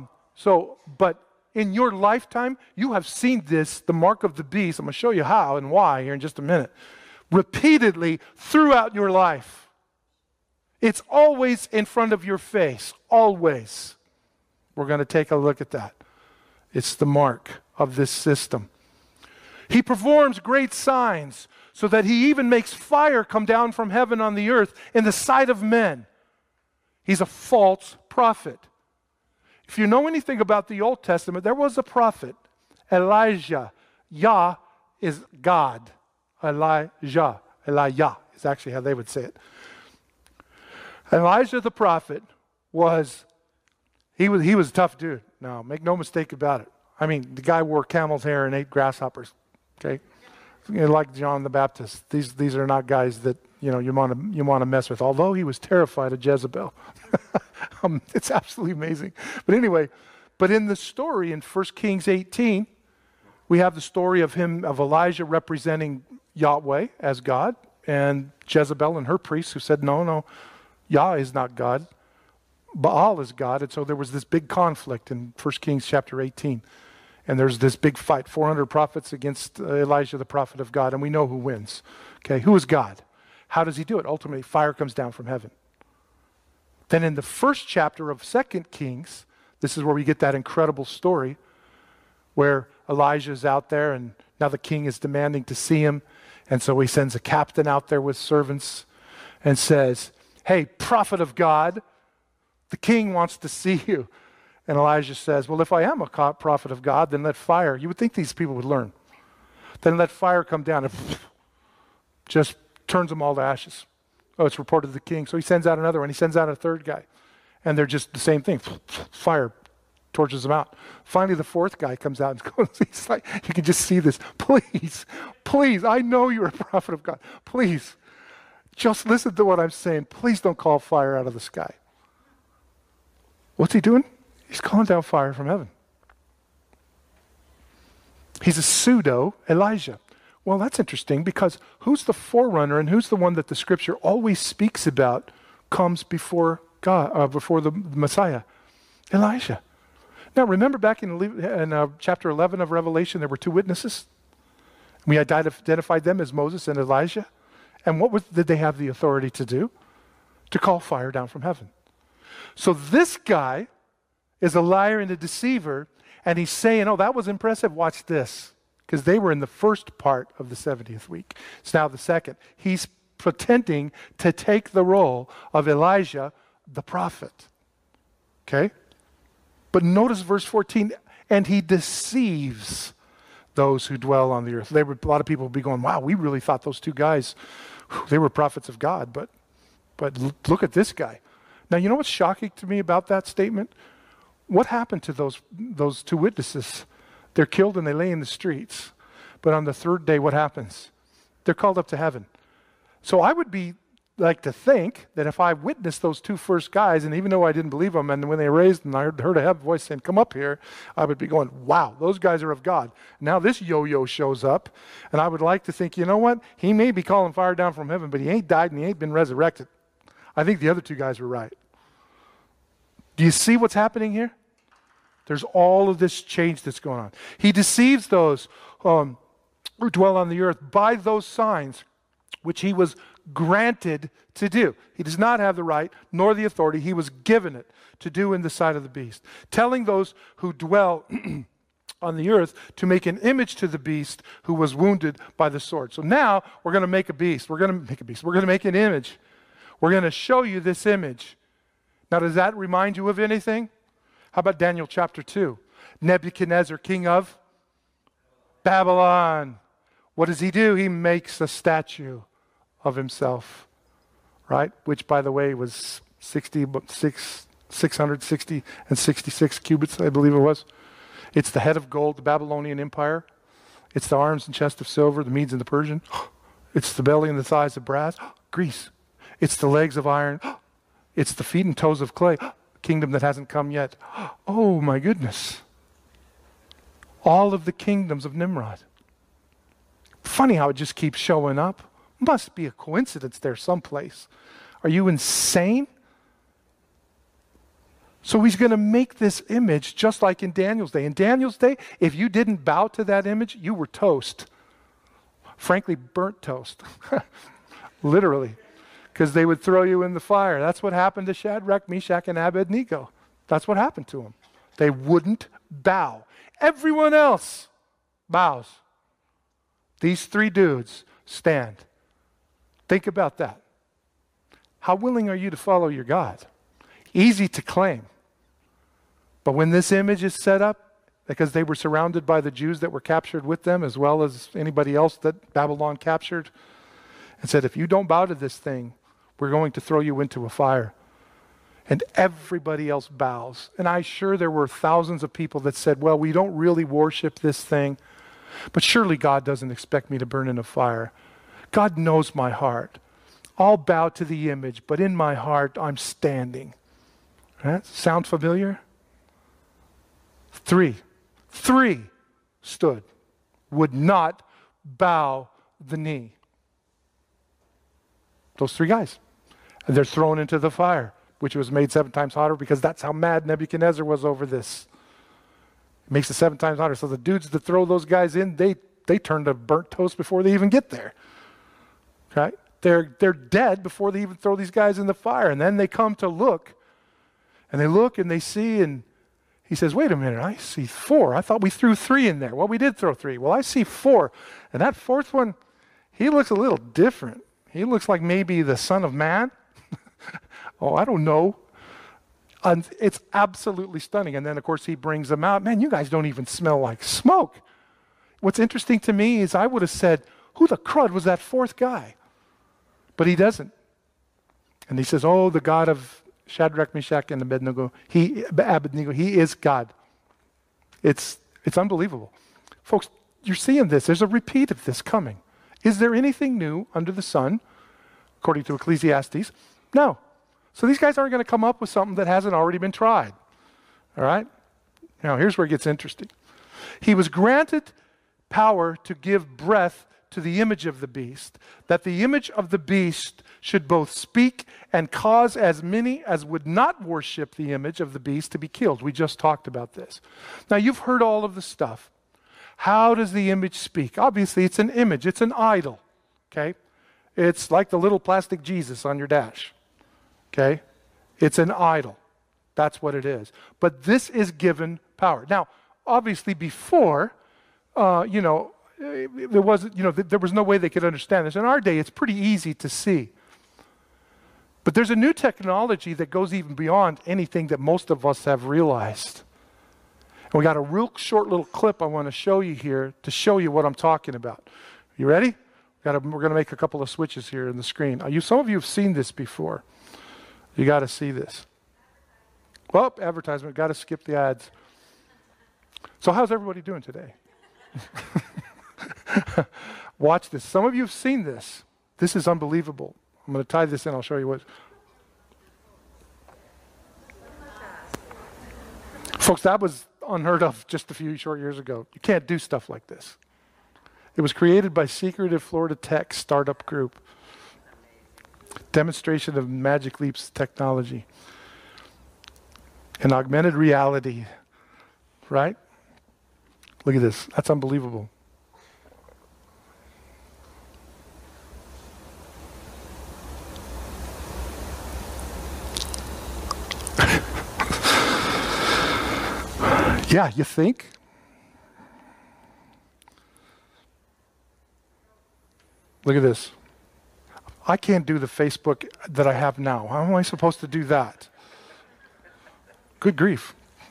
But in your lifetime, you have seen this, the mark of the beast. I'm going to show you how and why here in just a minute. Repeatedly throughout your life. It's always in front of your face, always. We're going to take a look at that. It's the mark of this system. He performs great signs so that he even makes fire come down from heaven on the earth in the sight of men. He's a false prophet. If you know anything about the Old Testament, there was a prophet, Elijah. Yah is God. Elijah is actually how they would say it. Elijah the prophet was a tough dude. No, make no mistake about it. I mean, the guy wore camel's hair and ate grasshoppers. Okay, like John the Baptist. These are not guys that you want to mess with. Although he was terrified of Jezebel, it's absolutely amazing. But anyway, in the story in 1 Kings 18, we have the story of Elijah representing Yahweh as God, and Jezebel and her priests who said, no, Yah is not God. Baal is God. And so there was this big conflict in 1 Kings chapter 18. And there's this big fight, 400 prophets against Elijah, the prophet of God. And we know who wins. Okay, who is God? How does he do it? Ultimately, fire comes down from heaven. Then in the first chapter of 2 Kings, this is where we get that incredible story where Elijah is out there and now the king is demanding to see him. And so he sends a captain out there with servants and says, hey, prophet of God, the king wants to see you. And Elijah says, well, if I am a prophet of God, then let fire. You would think these people would learn. Then let fire come down and just turns them all to ashes. Oh, it's reported to the king. So he sends out another one. He sends out a third guy. And they're just the same thing. Fire torches them out. Finally, the fourth guy comes out and goes, he's like, you can just see this. Please, I know you're a prophet of God. Please, Just listen to what I'm saying. Please don't call fire out of the sky. What's he doing? He's calling down fire from heaven. He's a pseudo Elijah. Well, that's interesting because who's the forerunner and who's the one that the scripture always speaks about comes before God, before the Messiah? Elijah. Now, remember back in chapter 11 of Revelation, there were two witnesses. We identified them as Moses and Elijah. And what did they have the authority to do? To call fire down from heaven. So this guy is a liar and a deceiver, and he's saying, oh, that was impressive, watch this. Because they were in the first part of the 70th week. It's now the second. He's pretending to take the role of Elijah, the prophet. Okay? But notice verse 14, and he deceives those who dwell on the earth. A lot of people would be going, wow, we really thought those two guys, they were prophets of God, but look at this guy. Now, you know what's shocking to me about that statement? What happened to those two witnesses? They're killed and they lay in the streets. But on the third day, what happens? They're called up to heaven. So I would like to think that if I witnessed those two first guys, and even though I didn't believe them, and when they raised and I heard a heaven voice saying, come up here, I would be going, wow, those guys are of God. Now this yo-yo shows up, and I would like to think, you know what? He may be calling fire down from heaven, but he ain't died and he ain't been resurrected. I think the other two guys were right. Do you see what's happening here? There's all of this change that's going on. He deceives those who dwell on the earth by those signs which he was granted to do. He does not have the right nor the authority. He was given it to do in the sight of the beast. Telling those who dwell on the earth to make an image to the beast who was wounded by the sword. So now we're going to make a beast. We're going to make an image. We're going to show you this image. Now, does that remind you of anything? How about Daniel chapter 2? Nebuchadnezzar, king of Babylon. What does he do? He makes a statue of himself, right? Which, by the way, was 660 and 66 cubits, I believe it was. It's the head of gold, the Babylonian Empire. It's the arms and chest of silver, the Medes and the Persian. It's the belly and the thighs of brass, Greece. It's the legs of iron. It's the feet and toes of clay, kingdom that hasn't come yet. Oh my goodness. All of the kingdoms of Nimrod. Funny how it just keeps showing up. Must be a coincidence there someplace. Are you insane? So he's going to make this image just like in Daniel's day. In Daniel's day, if you didn't bow to that image, you were toast. Frankly, burnt toast. Literally. Because they would throw you in the fire. That's what happened to Shadrach, Meshach, and Abednego. That's what happened to them. They wouldn't bow. Everyone else bows. These three dudes stand. Think about that. How willing are you to follow your God? Easy to claim. But when this image is set up, because they were surrounded by the Jews that were captured with them, as well as anybody else that Babylon captured, and said, if you don't bow to this thing, we're going to throw you into a fire. And everybody else bows. And I'm sure there were thousands of people that said, well, we don't really worship this thing, but surely God doesn't expect me to burn in a fire. God knows my heart. I'll bow to the image, but in my heart, I'm standing. Right? Sound familiar? Three stood, would not bow the knee. Those three guys. And they're thrown into the fire, which was made 7 times hotter because that's how mad Nebuchadnezzar was over this. It makes it 7 times hotter. So the dudes that throw those guys in, they turn to burnt toast before they even get there. Right? They're dead before they even throw these guys in the fire. And then they come to look. And they look and they see, and he says, wait a minute, I see 4. I thought we threw 3 in there. Well, we did throw 3. Well, I see 4. And that 4th one, he looks a little different. He looks like maybe the Son of Man. Oh, I don't know. And it's absolutely stunning. And then, of course, he brings them out. Man, you guys don't even smell like smoke. What's interesting to me is I would have said, who the crud was that 4th guy? But he doesn't. And he says, oh, the God of Shadrach, Meshach, and Abednego, he is God. It's unbelievable. Folks, you're seeing this. There's a repeat of this coming. Is there anything new under the sun? according to Ecclesiastes? No. So these guys aren't going to come up with something that hasn't already been tried. All right? Now, here's where it gets interesting. He was granted power to give breath to the image of the beast, that the image of the beast should both speak and cause as many as would not worship the image of the beast to be killed. We just talked about this. Now, you've heard all of the stuff. How does the image speak? Obviously, it's an image. It's an idol. Okay? It's like the little plastic Jesus on your dash. Okay? It's an idol. That's what it is. But this is given power. Now, obviously, before, there was no way they could understand this. In our day, it's pretty easy to see. But there's a new technology that goes even beyond anything that most of us have realized. And we got a real short little clip I want to show you here to show you what I'm talking about. You ready? We're going to make a couple of switches here in the screen. Some of you have seen this before. You got to see this. Well, advertisement. Got to skip the ads. So how's everybody doing today? Watch this. Some of you have seen this. This is unbelievable. I'm going to tie this in. I'll show you what. Folks, that was unheard of just a few short years ago. You can't do stuff like this. It was created by secretive Florida Tech startup group. Demonstration of Magic Leap's technology. And augmented reality. Right? Look at this. That's unbelievable. Yeah, you think? Look at this. I can't do the Facebook that I have now. How am I supposed to do that? Good grief.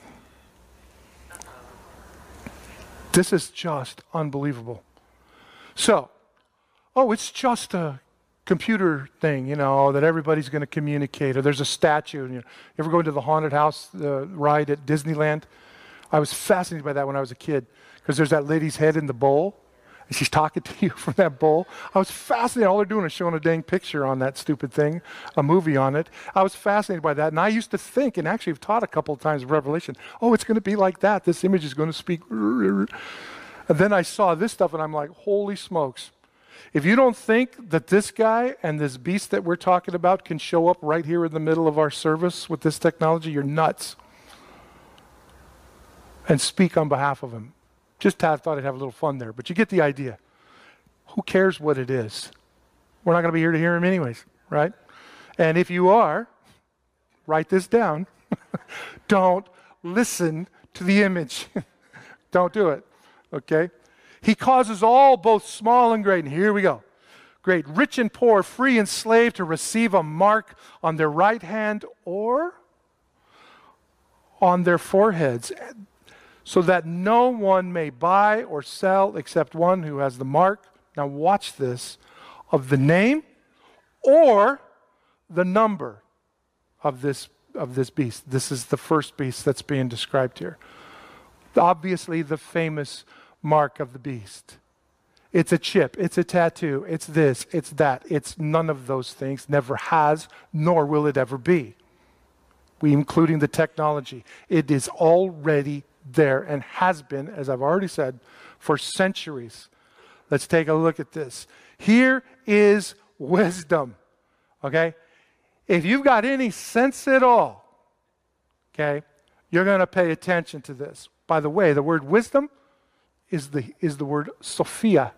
This is just unbelievable. So, it's just a computer thing, that everybody's going to communicate, or there's a statue. You ever go into the haunted house ride at Disneyland? I was fascinated by that when I was a kid, because there's that lady's head in the bowl, and she's talking to you from that bowl. I was fascinated. All they're doing is showing a dang picture on that stupid thing, a movie on it. I was fascinated by that, and I used to think, and actually have taught a couple of times in Revelation, it's going to be like that. This image is going to speak. And then I saw this stuff, and I'm like, holy smokes. If you don't think that this guy and this beast that we're talking about can show up right here in the middle of our service with this technology, you're nuts. And speak on behalf of him. Just thought I'd have a little fun there, but you get the idea. Who cares what it is? We're not going to be here to hear him anyways, right? And if you are, write this down. Don't listen to the image. Don't do it, okay? He causes all, both small and great, and here we go. Great, rich and poor, free and slave, to receive a mark on their right hand or on their foreheads, so that no one may buy or sell except one who has the mark, now watch this, of the name or the number of this beast. This is the first beast that's being described here. Obviously the famous mark of the beast. It's a chip, it's a tattoo, it's this, it's that. It's none of those things, never has, nor will it ever be. Including the technology. It is already there and has been, as I've already said, for centuries. Let's take a look at this. Here is wisdom, okay? If you've got any sense at all, okay, you're going to pay attention to this. By the way, the word wisdom is the word Sophia.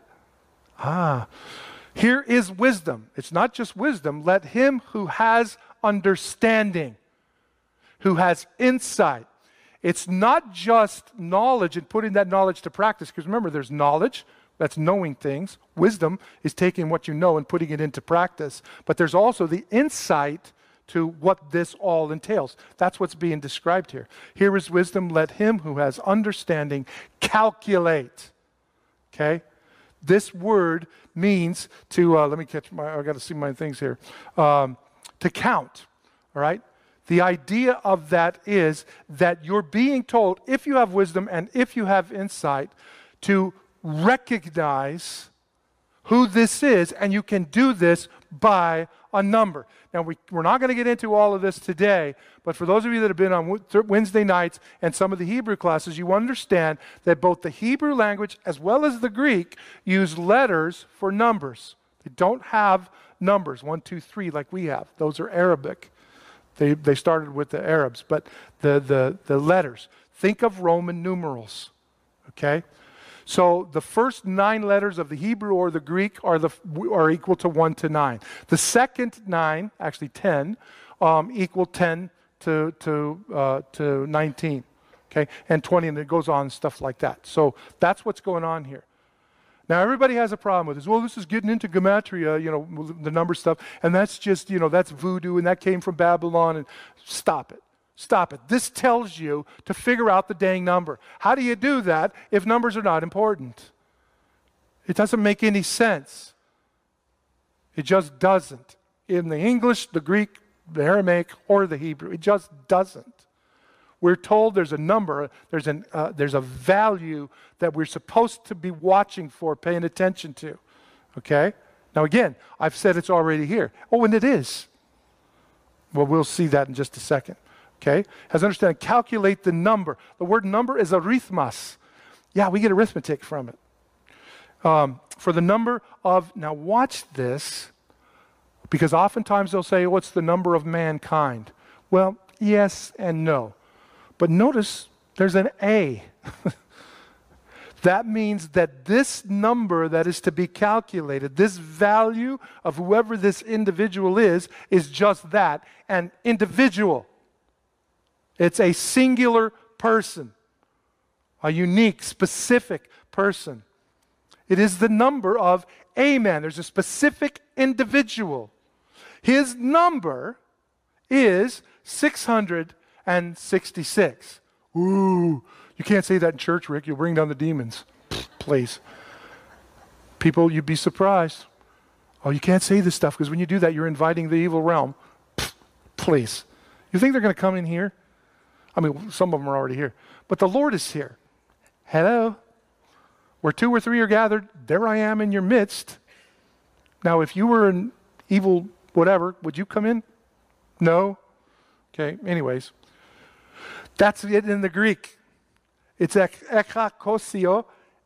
Here is wisdom. It's not just wisdom. Let him who has understanding, who has insight. It's not just knowledge and putting that knowledge to practice, because remember, there's knowledge, that's knowing things. Wisdom is taking what you know and putting it into practice. But there's also the insight to what this all entails. That's what's being described here. Here is wisdom, let him who has understanding calculate. Okay? This word means to, let me catch I got to see my things here, to count, all right? The idea of that is that you're being told, if you have wisdom and if you have insight, to recognize who this is, and you can do this by a number. Now, we're not going to get into all of this today, but for those of you that have been on Wednesday nights and some of the Hebrew classes, you understand that both the Hebrew language as well as the Greek use letters for numbers. They don't have numbers, 1, 2, 3, like we have. Those are Arabic. They started with the Arabs, but the letters. Think of Roman numerals, okay? So the first 9 letters of the Hebrew or the Greek are equal to 1 to 9. The second 9, actually 10, equal 10 to 19, okay? And 20, and it goes on, stuff like that. So that's what's going on here. Now, everybody has a problem with this. Well, this is getting into gematria, the number stuff, and that's just, that's voodoo, and that came from Babylon, and stop it. Stop it. This tells you to figure out the dang number. How do you do that if numbers are not important? It doesn't make any sense. It just doesn't. In the English, the Greek, the Aramaic, or the Hebrew, it just doesn't. We're told there's a number, there's a value that we're supposed to be watching for, paying attention to. Okay? Now again, I've said it's already here. Oh, and it is. Well, we'll see that in just a second. Okay? As understand, calculate the number. The word number is arithmas. Yeah, we get arithmetic from it. For the number of, now watch this, because oftentimes they'll say, what's the number of mankind? Well, yes and no. But notice there's an A. That means that this number that is to be calculated, this value of whoever this individual is just that, an individual. It's a singular person, a unique, specific person. It is the number of a man. There's a specific individual. His number is 666. Ooh, you can't say that in church, Rick. You'll bring down the demons. Please. People, you'd be surprised. Oh, you can't say this stuff because when you do that, you're inviting the evil realm. Please. You think they're going to come in here? I mean, some of them are already here. But the Lord is here. Hello? Where 2 or 3 are gathered, there I am in your midst. Now, if you were an evil whatever, would you come in? No? Okay, anyways. That's it in the Greek. It's ekakosio,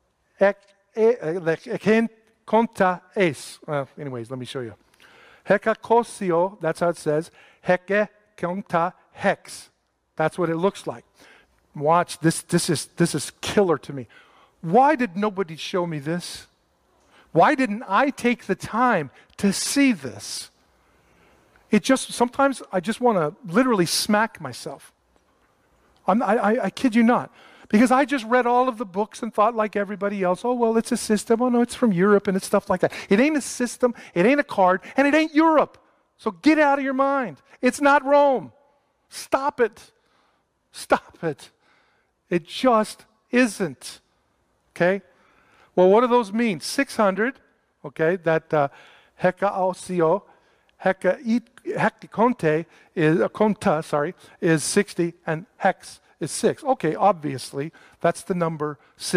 konta es. Anyways, let me show you. Hekakosio, that's how it says. Heke konta hex. That's what it looks like. Watch, this is killer to me. Why did nobody show me this? Why didn't I take the time to see this? Sometimes I just want to literally smack myself. I kid you not. Because I just read all of the books and thought like everybody else, oh, well, it's a system. Oh, no, it's from Europe and it's stuff like that. It ain't a system, it ain't a card, and it ain't Europe. So get out of your mind. It's not Rome. Stop it. Stop it. It just isn't. Okay? Well, what do those mean? 600, okay, that hekaosio, hektikonte is konta, sorry, is 60, and hex is 6. Okay, obviously, that's the number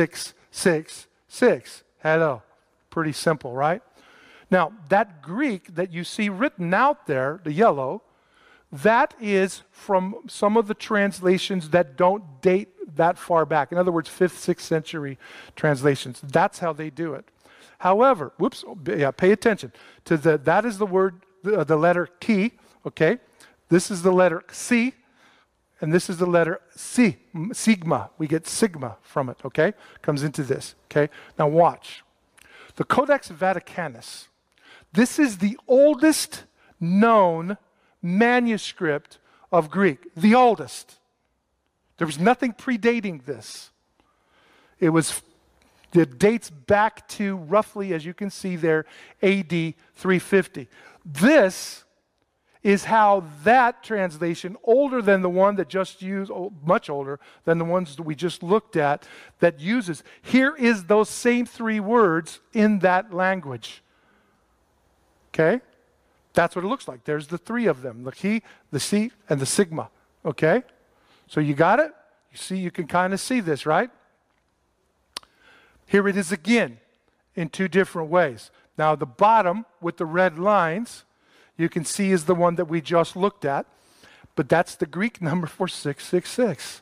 666. Hello. Pretty simple, right? Now, that Greek that you see written out there, the yellow, that is from some of the translations that don't date that far back. In other words, 5th, 6th century translations. That's how they do it. However, pay attention to that is the word, the letter ki, okay? This is the letter si, and this is the letter si, sigma. We get sigma from it, okay? Comes into this, okay? Now watch. The Codex Vaticanus. This is the oldest known manuscript of Greek, the oldest. There was nothing predating this. It dates back to roughly, as you can see there, AD 350. This is how that translation, older than the one that just used, much older than the ones that we just looked at, that uses. Here is those same 3 words in that language. Okay? That's what it looks like. There's the 3 of them, the chi, the si, and the sigma. Okay? So you got it? You see, you can kind of see this, right? Here it is again in 2 different ways. Now, the bottom with the red lines, you can see is the one that we just looked at, but that's the Greek number for 666.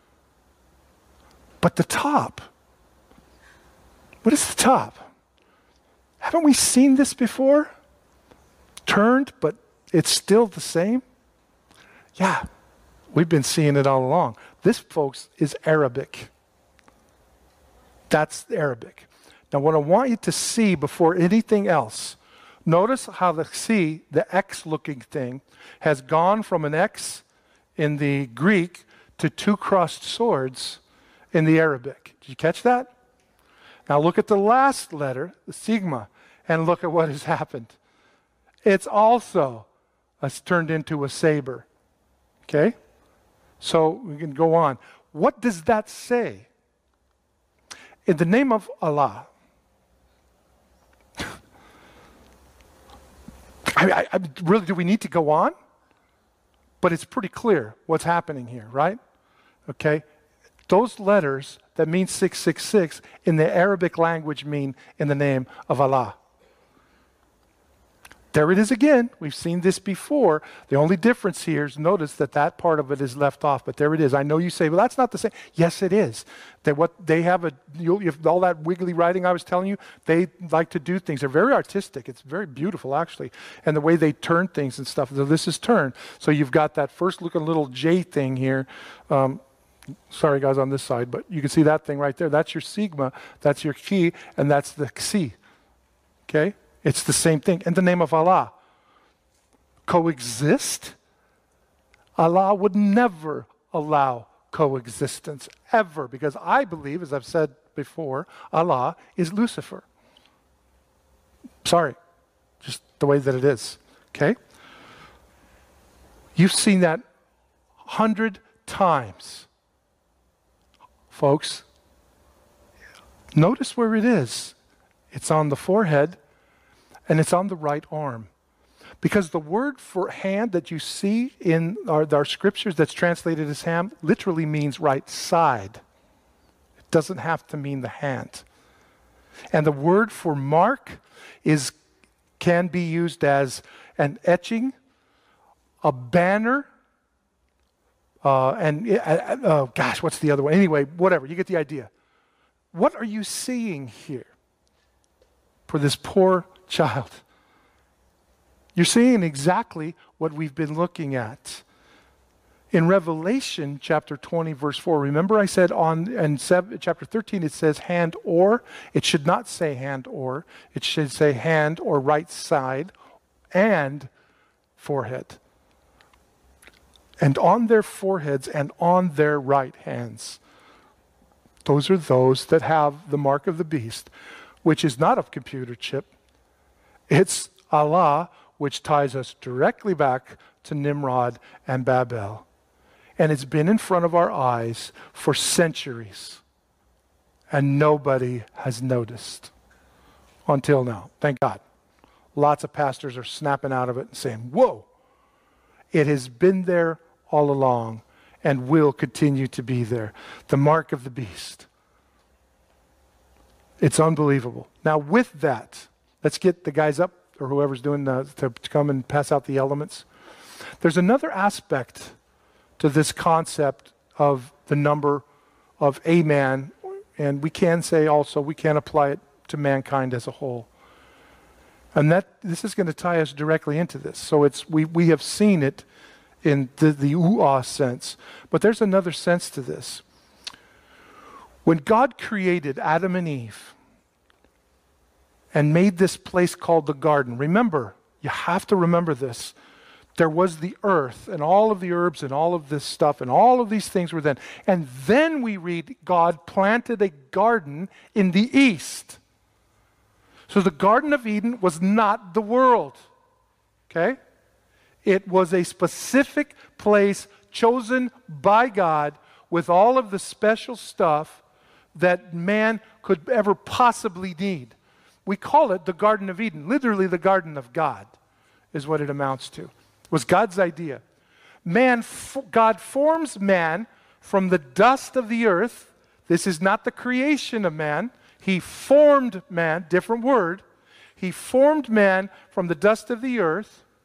But the top, what is the top? Haven't we seen this before? Turned, but it's still the same? Yeah, we've been seeing it all along. This, folks, is Arabic. That's Arabic. Now, what I want you to see before anything else, notice how the X-looking thing, has gone from an X in the Greek to two crossed swords in the Arabic. Did you catch that? Now look at the last letter, the sigma, and look at what has happened. It's also turned into a saber. Okay? So we can go on. What does that say? In the name of Allah. Really, do we need to go on? But it's pretty clear what's happening here, right? Okay? Those letters that mean 666 in the Arabic language mean in the name of Allah. There it is again. We've seen this before. The only difference here is notice that part of it is left off, but there it is. I know you say, well, that's not the same. Yes, it is. They have all that wiggly writing I was telling you, they like to do things. They're very artistic. It's very beautiful, actually. And the way they turn things and stuff. So this is turned. So you've got that first looking little J thing here. Sorry, guys, on this side, but you can see that thing right there. That's your sigma. That's your chi, and that's the xi. Okay? It's the same thing. In the name of Allah. Coexist? Allah would never allow coexistence, ever, because I believe, as I've said before, Allah is Lucifer. Sorry, just the way that it is. Okay? You've seen that 100 times. Folks, notice where it is. It's on the forehead. And it's on the right arm. Because the word for hand that you see in our scriptures that's translated as hand literally means right side. It doesn't have to mean the hand. And the word for mark can be used as an etching, a banner, what's the other one? Anyway, whatever, you get the idea. What are you seeing here for this poor child? You're seeing exactly what we've been looking at. In Revelation chapter 20, verse 4, remember I said chapter 13 it says hand or. It should not say hand or. It should say hand or right side and forehead. And on their foreheads and on their right hands. Those are those that have the mark of the beast, which is not a computer chip. It's Allah, which ties us directly back to Nimrod and Babel. And it's been in front of our eyes for centuries. And nobody has noticed until now. Thank God. Lots of pastors are snapping out of it and saying, whoa, it has been there all along and will continue to be there. The mark of the beast. It's unbelievable. Now with that, let's get the guys up, or whoever's doing to come and pass out the elements. There's another aspect to this concept of the number of a man, and we can say also, we can apply it to mankind as a whole. And this is going to tie us directly into this. So we have seen it in the ooh-ah sense, but there's another sense to this. When God created Adam and Eve, and made this place called the garden. Remember, you have to remember this. There was the earth and all of the herbs and all of this stuff and all of these things were then. And then we read God planted a garden in the east. So the Garden of Eden was not the world. Okay? It was a specific place chosen by God with all of the special stuff that man could ever possibly need. We call it the Garden of Eden. Literally the Garden of God is what it amounts to. It was God's idea. God forms man from the dust of the earth. This is not the creation of man. He formed man, different word. He formed man from the dust of the earth,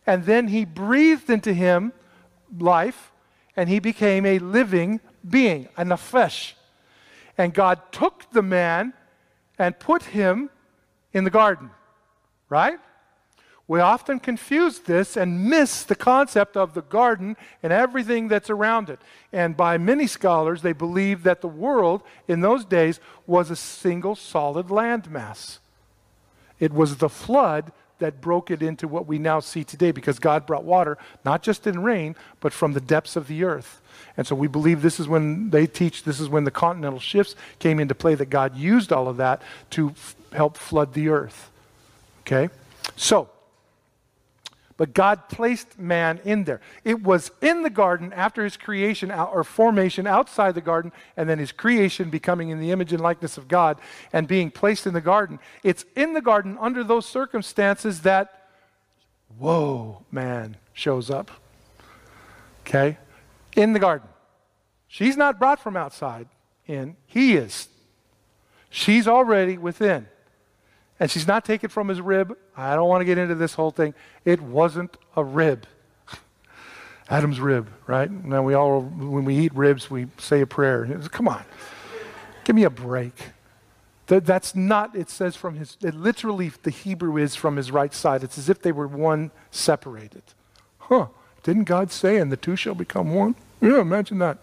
And then he breathed into him life, and he became a living being, a nefesh. And God took the man and put him in the garden, right? We often confuse this and miss the concept of the garden and everything that's around it. And by many scholars, they believe that the world in those days was a single solid landmass. It was the flood that broke it into what we now see today, because God brought water, not just in rain, but from the depths of the earth. And so we believe this is when they teach, this is when the continental shifts came into play, that God used all of that to help flood the earth. Okay? So, but God placed man in there. It was in the garden after his creation or formation outside the garden, and then his creation becoming in the image and likeness of God and being placed in the garden. It's in the garden under those circumstances that, whoa, man shows up. Okay? In the garden. She's not brought from outside in. He is. She's already within. And she's not taken from his rib. I don't want to get into this whole thing. It wasn't a rib. Adam's rib, right? Now we all, when we eat ribs, we say a prayer. Come on. Give me a break. That's not, it says from his, it literally the Hebrew is from his right side. It's as if they were one separated. Huh. Didn't God say, and the two shall become one? Yeah, imagine that.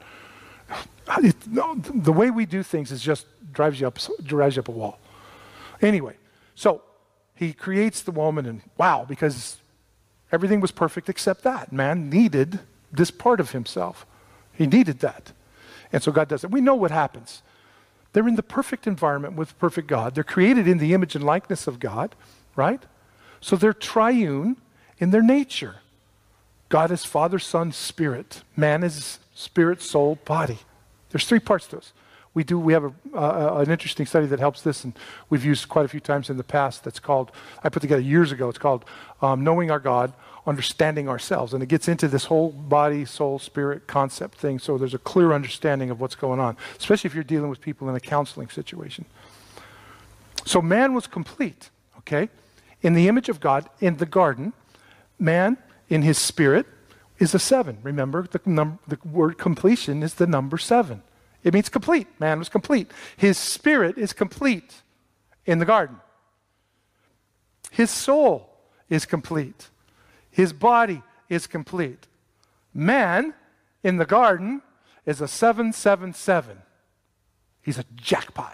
The way we do things is just drives you up a wall. Anyway. So, he creates the woman, and wow, because everything was perfect except that. Man needed this part of himself. He needed that. And so God does it. We know what happens. They're in the perfect environment with perfect God. They're created in the image and likeness of God, right? So they're triune in their nature. God is Father, Son, Spirit. Man is spirit, soul, body. There's three parts to us. We have an interesting study that helps this, and we've used quite a few times in the past. That's called, I put together years ago, it's called Knowing Our God, Understanding Ourselves. And it gets into this whole body, soul, spirit concept thing, so there's a clear understanding of what's going on, especially if you're dealing with people in a counseling situation. So man was complete, okay? In the image of God, in the garden, man, in his spirit, is a 7. Remember, the word completion is the number 7. It means complete. Man was complete. His spirit is complete in the garden. His soul is complete. His body is complete. Man in the garden is a 777. He's a jackpot.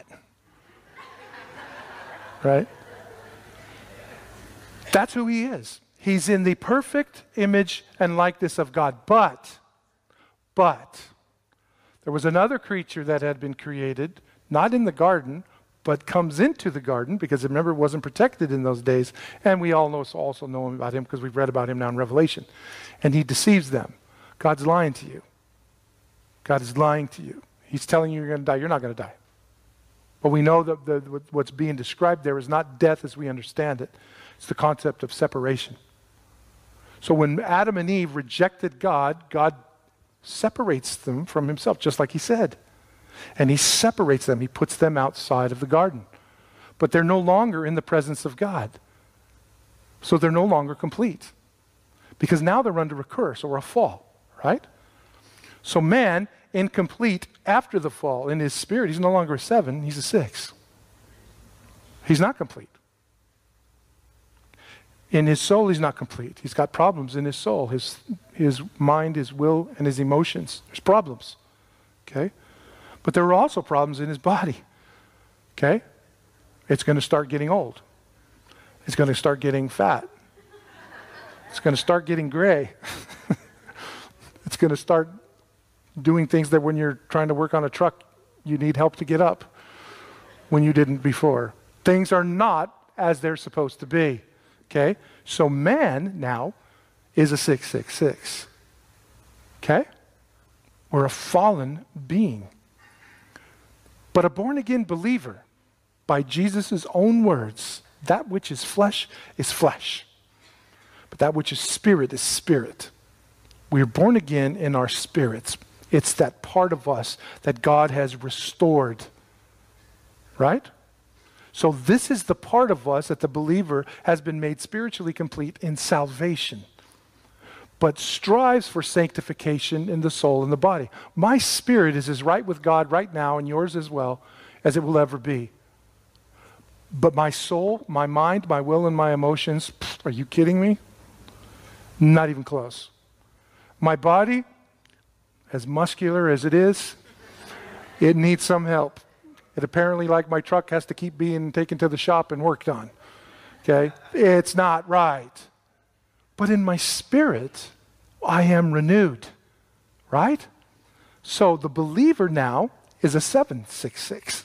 Right? That's who he is. He's in the perfect image and likeness of God. But, there was another creature that had been created, not in the garden, but comes into the garden, because remember, it wasn't protected in those days. And we all also know about him because we've read about him now in Revelation. And he deceives them. God's lying to you. God is lying to you. He's telling you you're going to die. You're not going to die. But we know that what's being described there is not death as we understand it. It's the concept of separation. So when Adam and Eve rejected God, God separates them from himself, just like he said. And he separates them. He puts them outside of the garden. But they're no longer in the presence of God. So they're no longer complete. Because now they're under a curse or a fall, right? So man, incomplete after the fall, in his spirit, he's no longer a 7, he's a 6. He's not complete. In his soul, he's not complete. He's got problems in his soul, his mind, his will, and his emotions. There's problems, okay? But there are also problems in his body, okay? It's going to start getting old. It's going to start getting fat. It's going to start getting gray. It's going to start doing things that when you're trying to work on a truck, you need help to get up when you didn't before. Things are not as they're supposed to be. Okay, so man now is a 666. Okay? We're a fallen being. But a born-again believer, by Jesus' own words, that which is flesh, but that which is spirit is spirit. We're born again in our spirits. It's that part of us that God has restored. Right? So this is the part of us that the believer has been made spiritually complete in salvation. but strives for sanctification in the soul and the body. My spirit is as right with God right now, and yours as well, as it will ever be. But my soul, my mind, my will, and my emotions, are you kidding me? Not even close. My body, as muscular as it is, it needs some help. It apparently, like my truck, has to keep being taken to the shop and worked on. Okay? It's not right. But in my spirit, I am renewed. Right? So the believer now is a 766.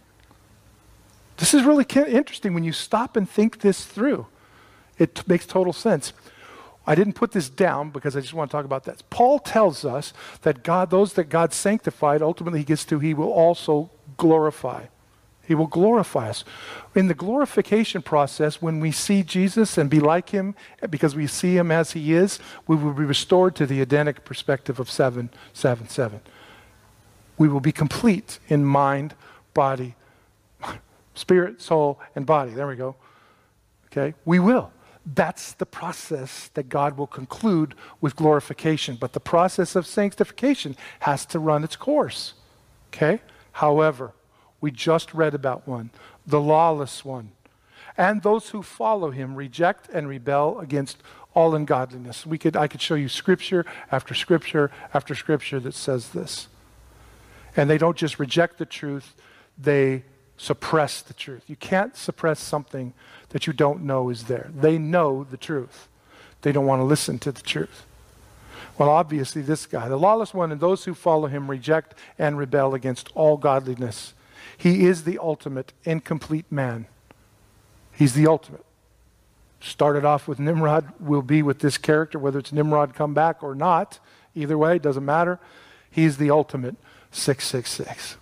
This is really interesting when you stop and think this through. It makes total sense. I didn't put this down because I just want to talk about that. Paul tells us that those that God sanctified, ultimately he gets to, he will also glorify. He will glorify us. In the glorification process, when we see Jesus and be like him, because we see him as he is, we will be restored to the Edenic perspective of 777. We will be complete in mind, body, spirit, soul, and body. There we go. Okay? We will. That's the process that God will conclude with glorification. But the process of sanctification has to run its course. Okay? However, we just read about one, the lawless one. And those who follow him reject and rebel against all ungodliness. I could show you scripture after scripture after scripture that says this. And they don't just reject the truth, they suppress the truth. You can't suppress something that you don't know is there. They know the truth. They don't want to listen to the truth. Well, obviously this guy, the lawless one, and those who follow him reject and rebel against all godliness. He is the ultimate, incomplete man. He's the ultimate. Started off with Nimrod, will be with this character, whether it's Nimrod come back or not. Either way, it doesn't matter. He's the ultimate 666.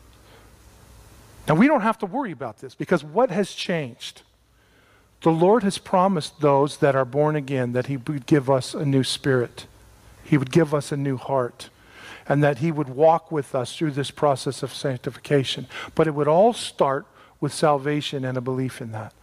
Now, we don't have to worry about this because what has changed? The Lord has promised those that are born again that he would give us a new spirit. He would give us a new heart. And that he would walk with us through this process of sanctification. But it would all start with salvation and a belief in that.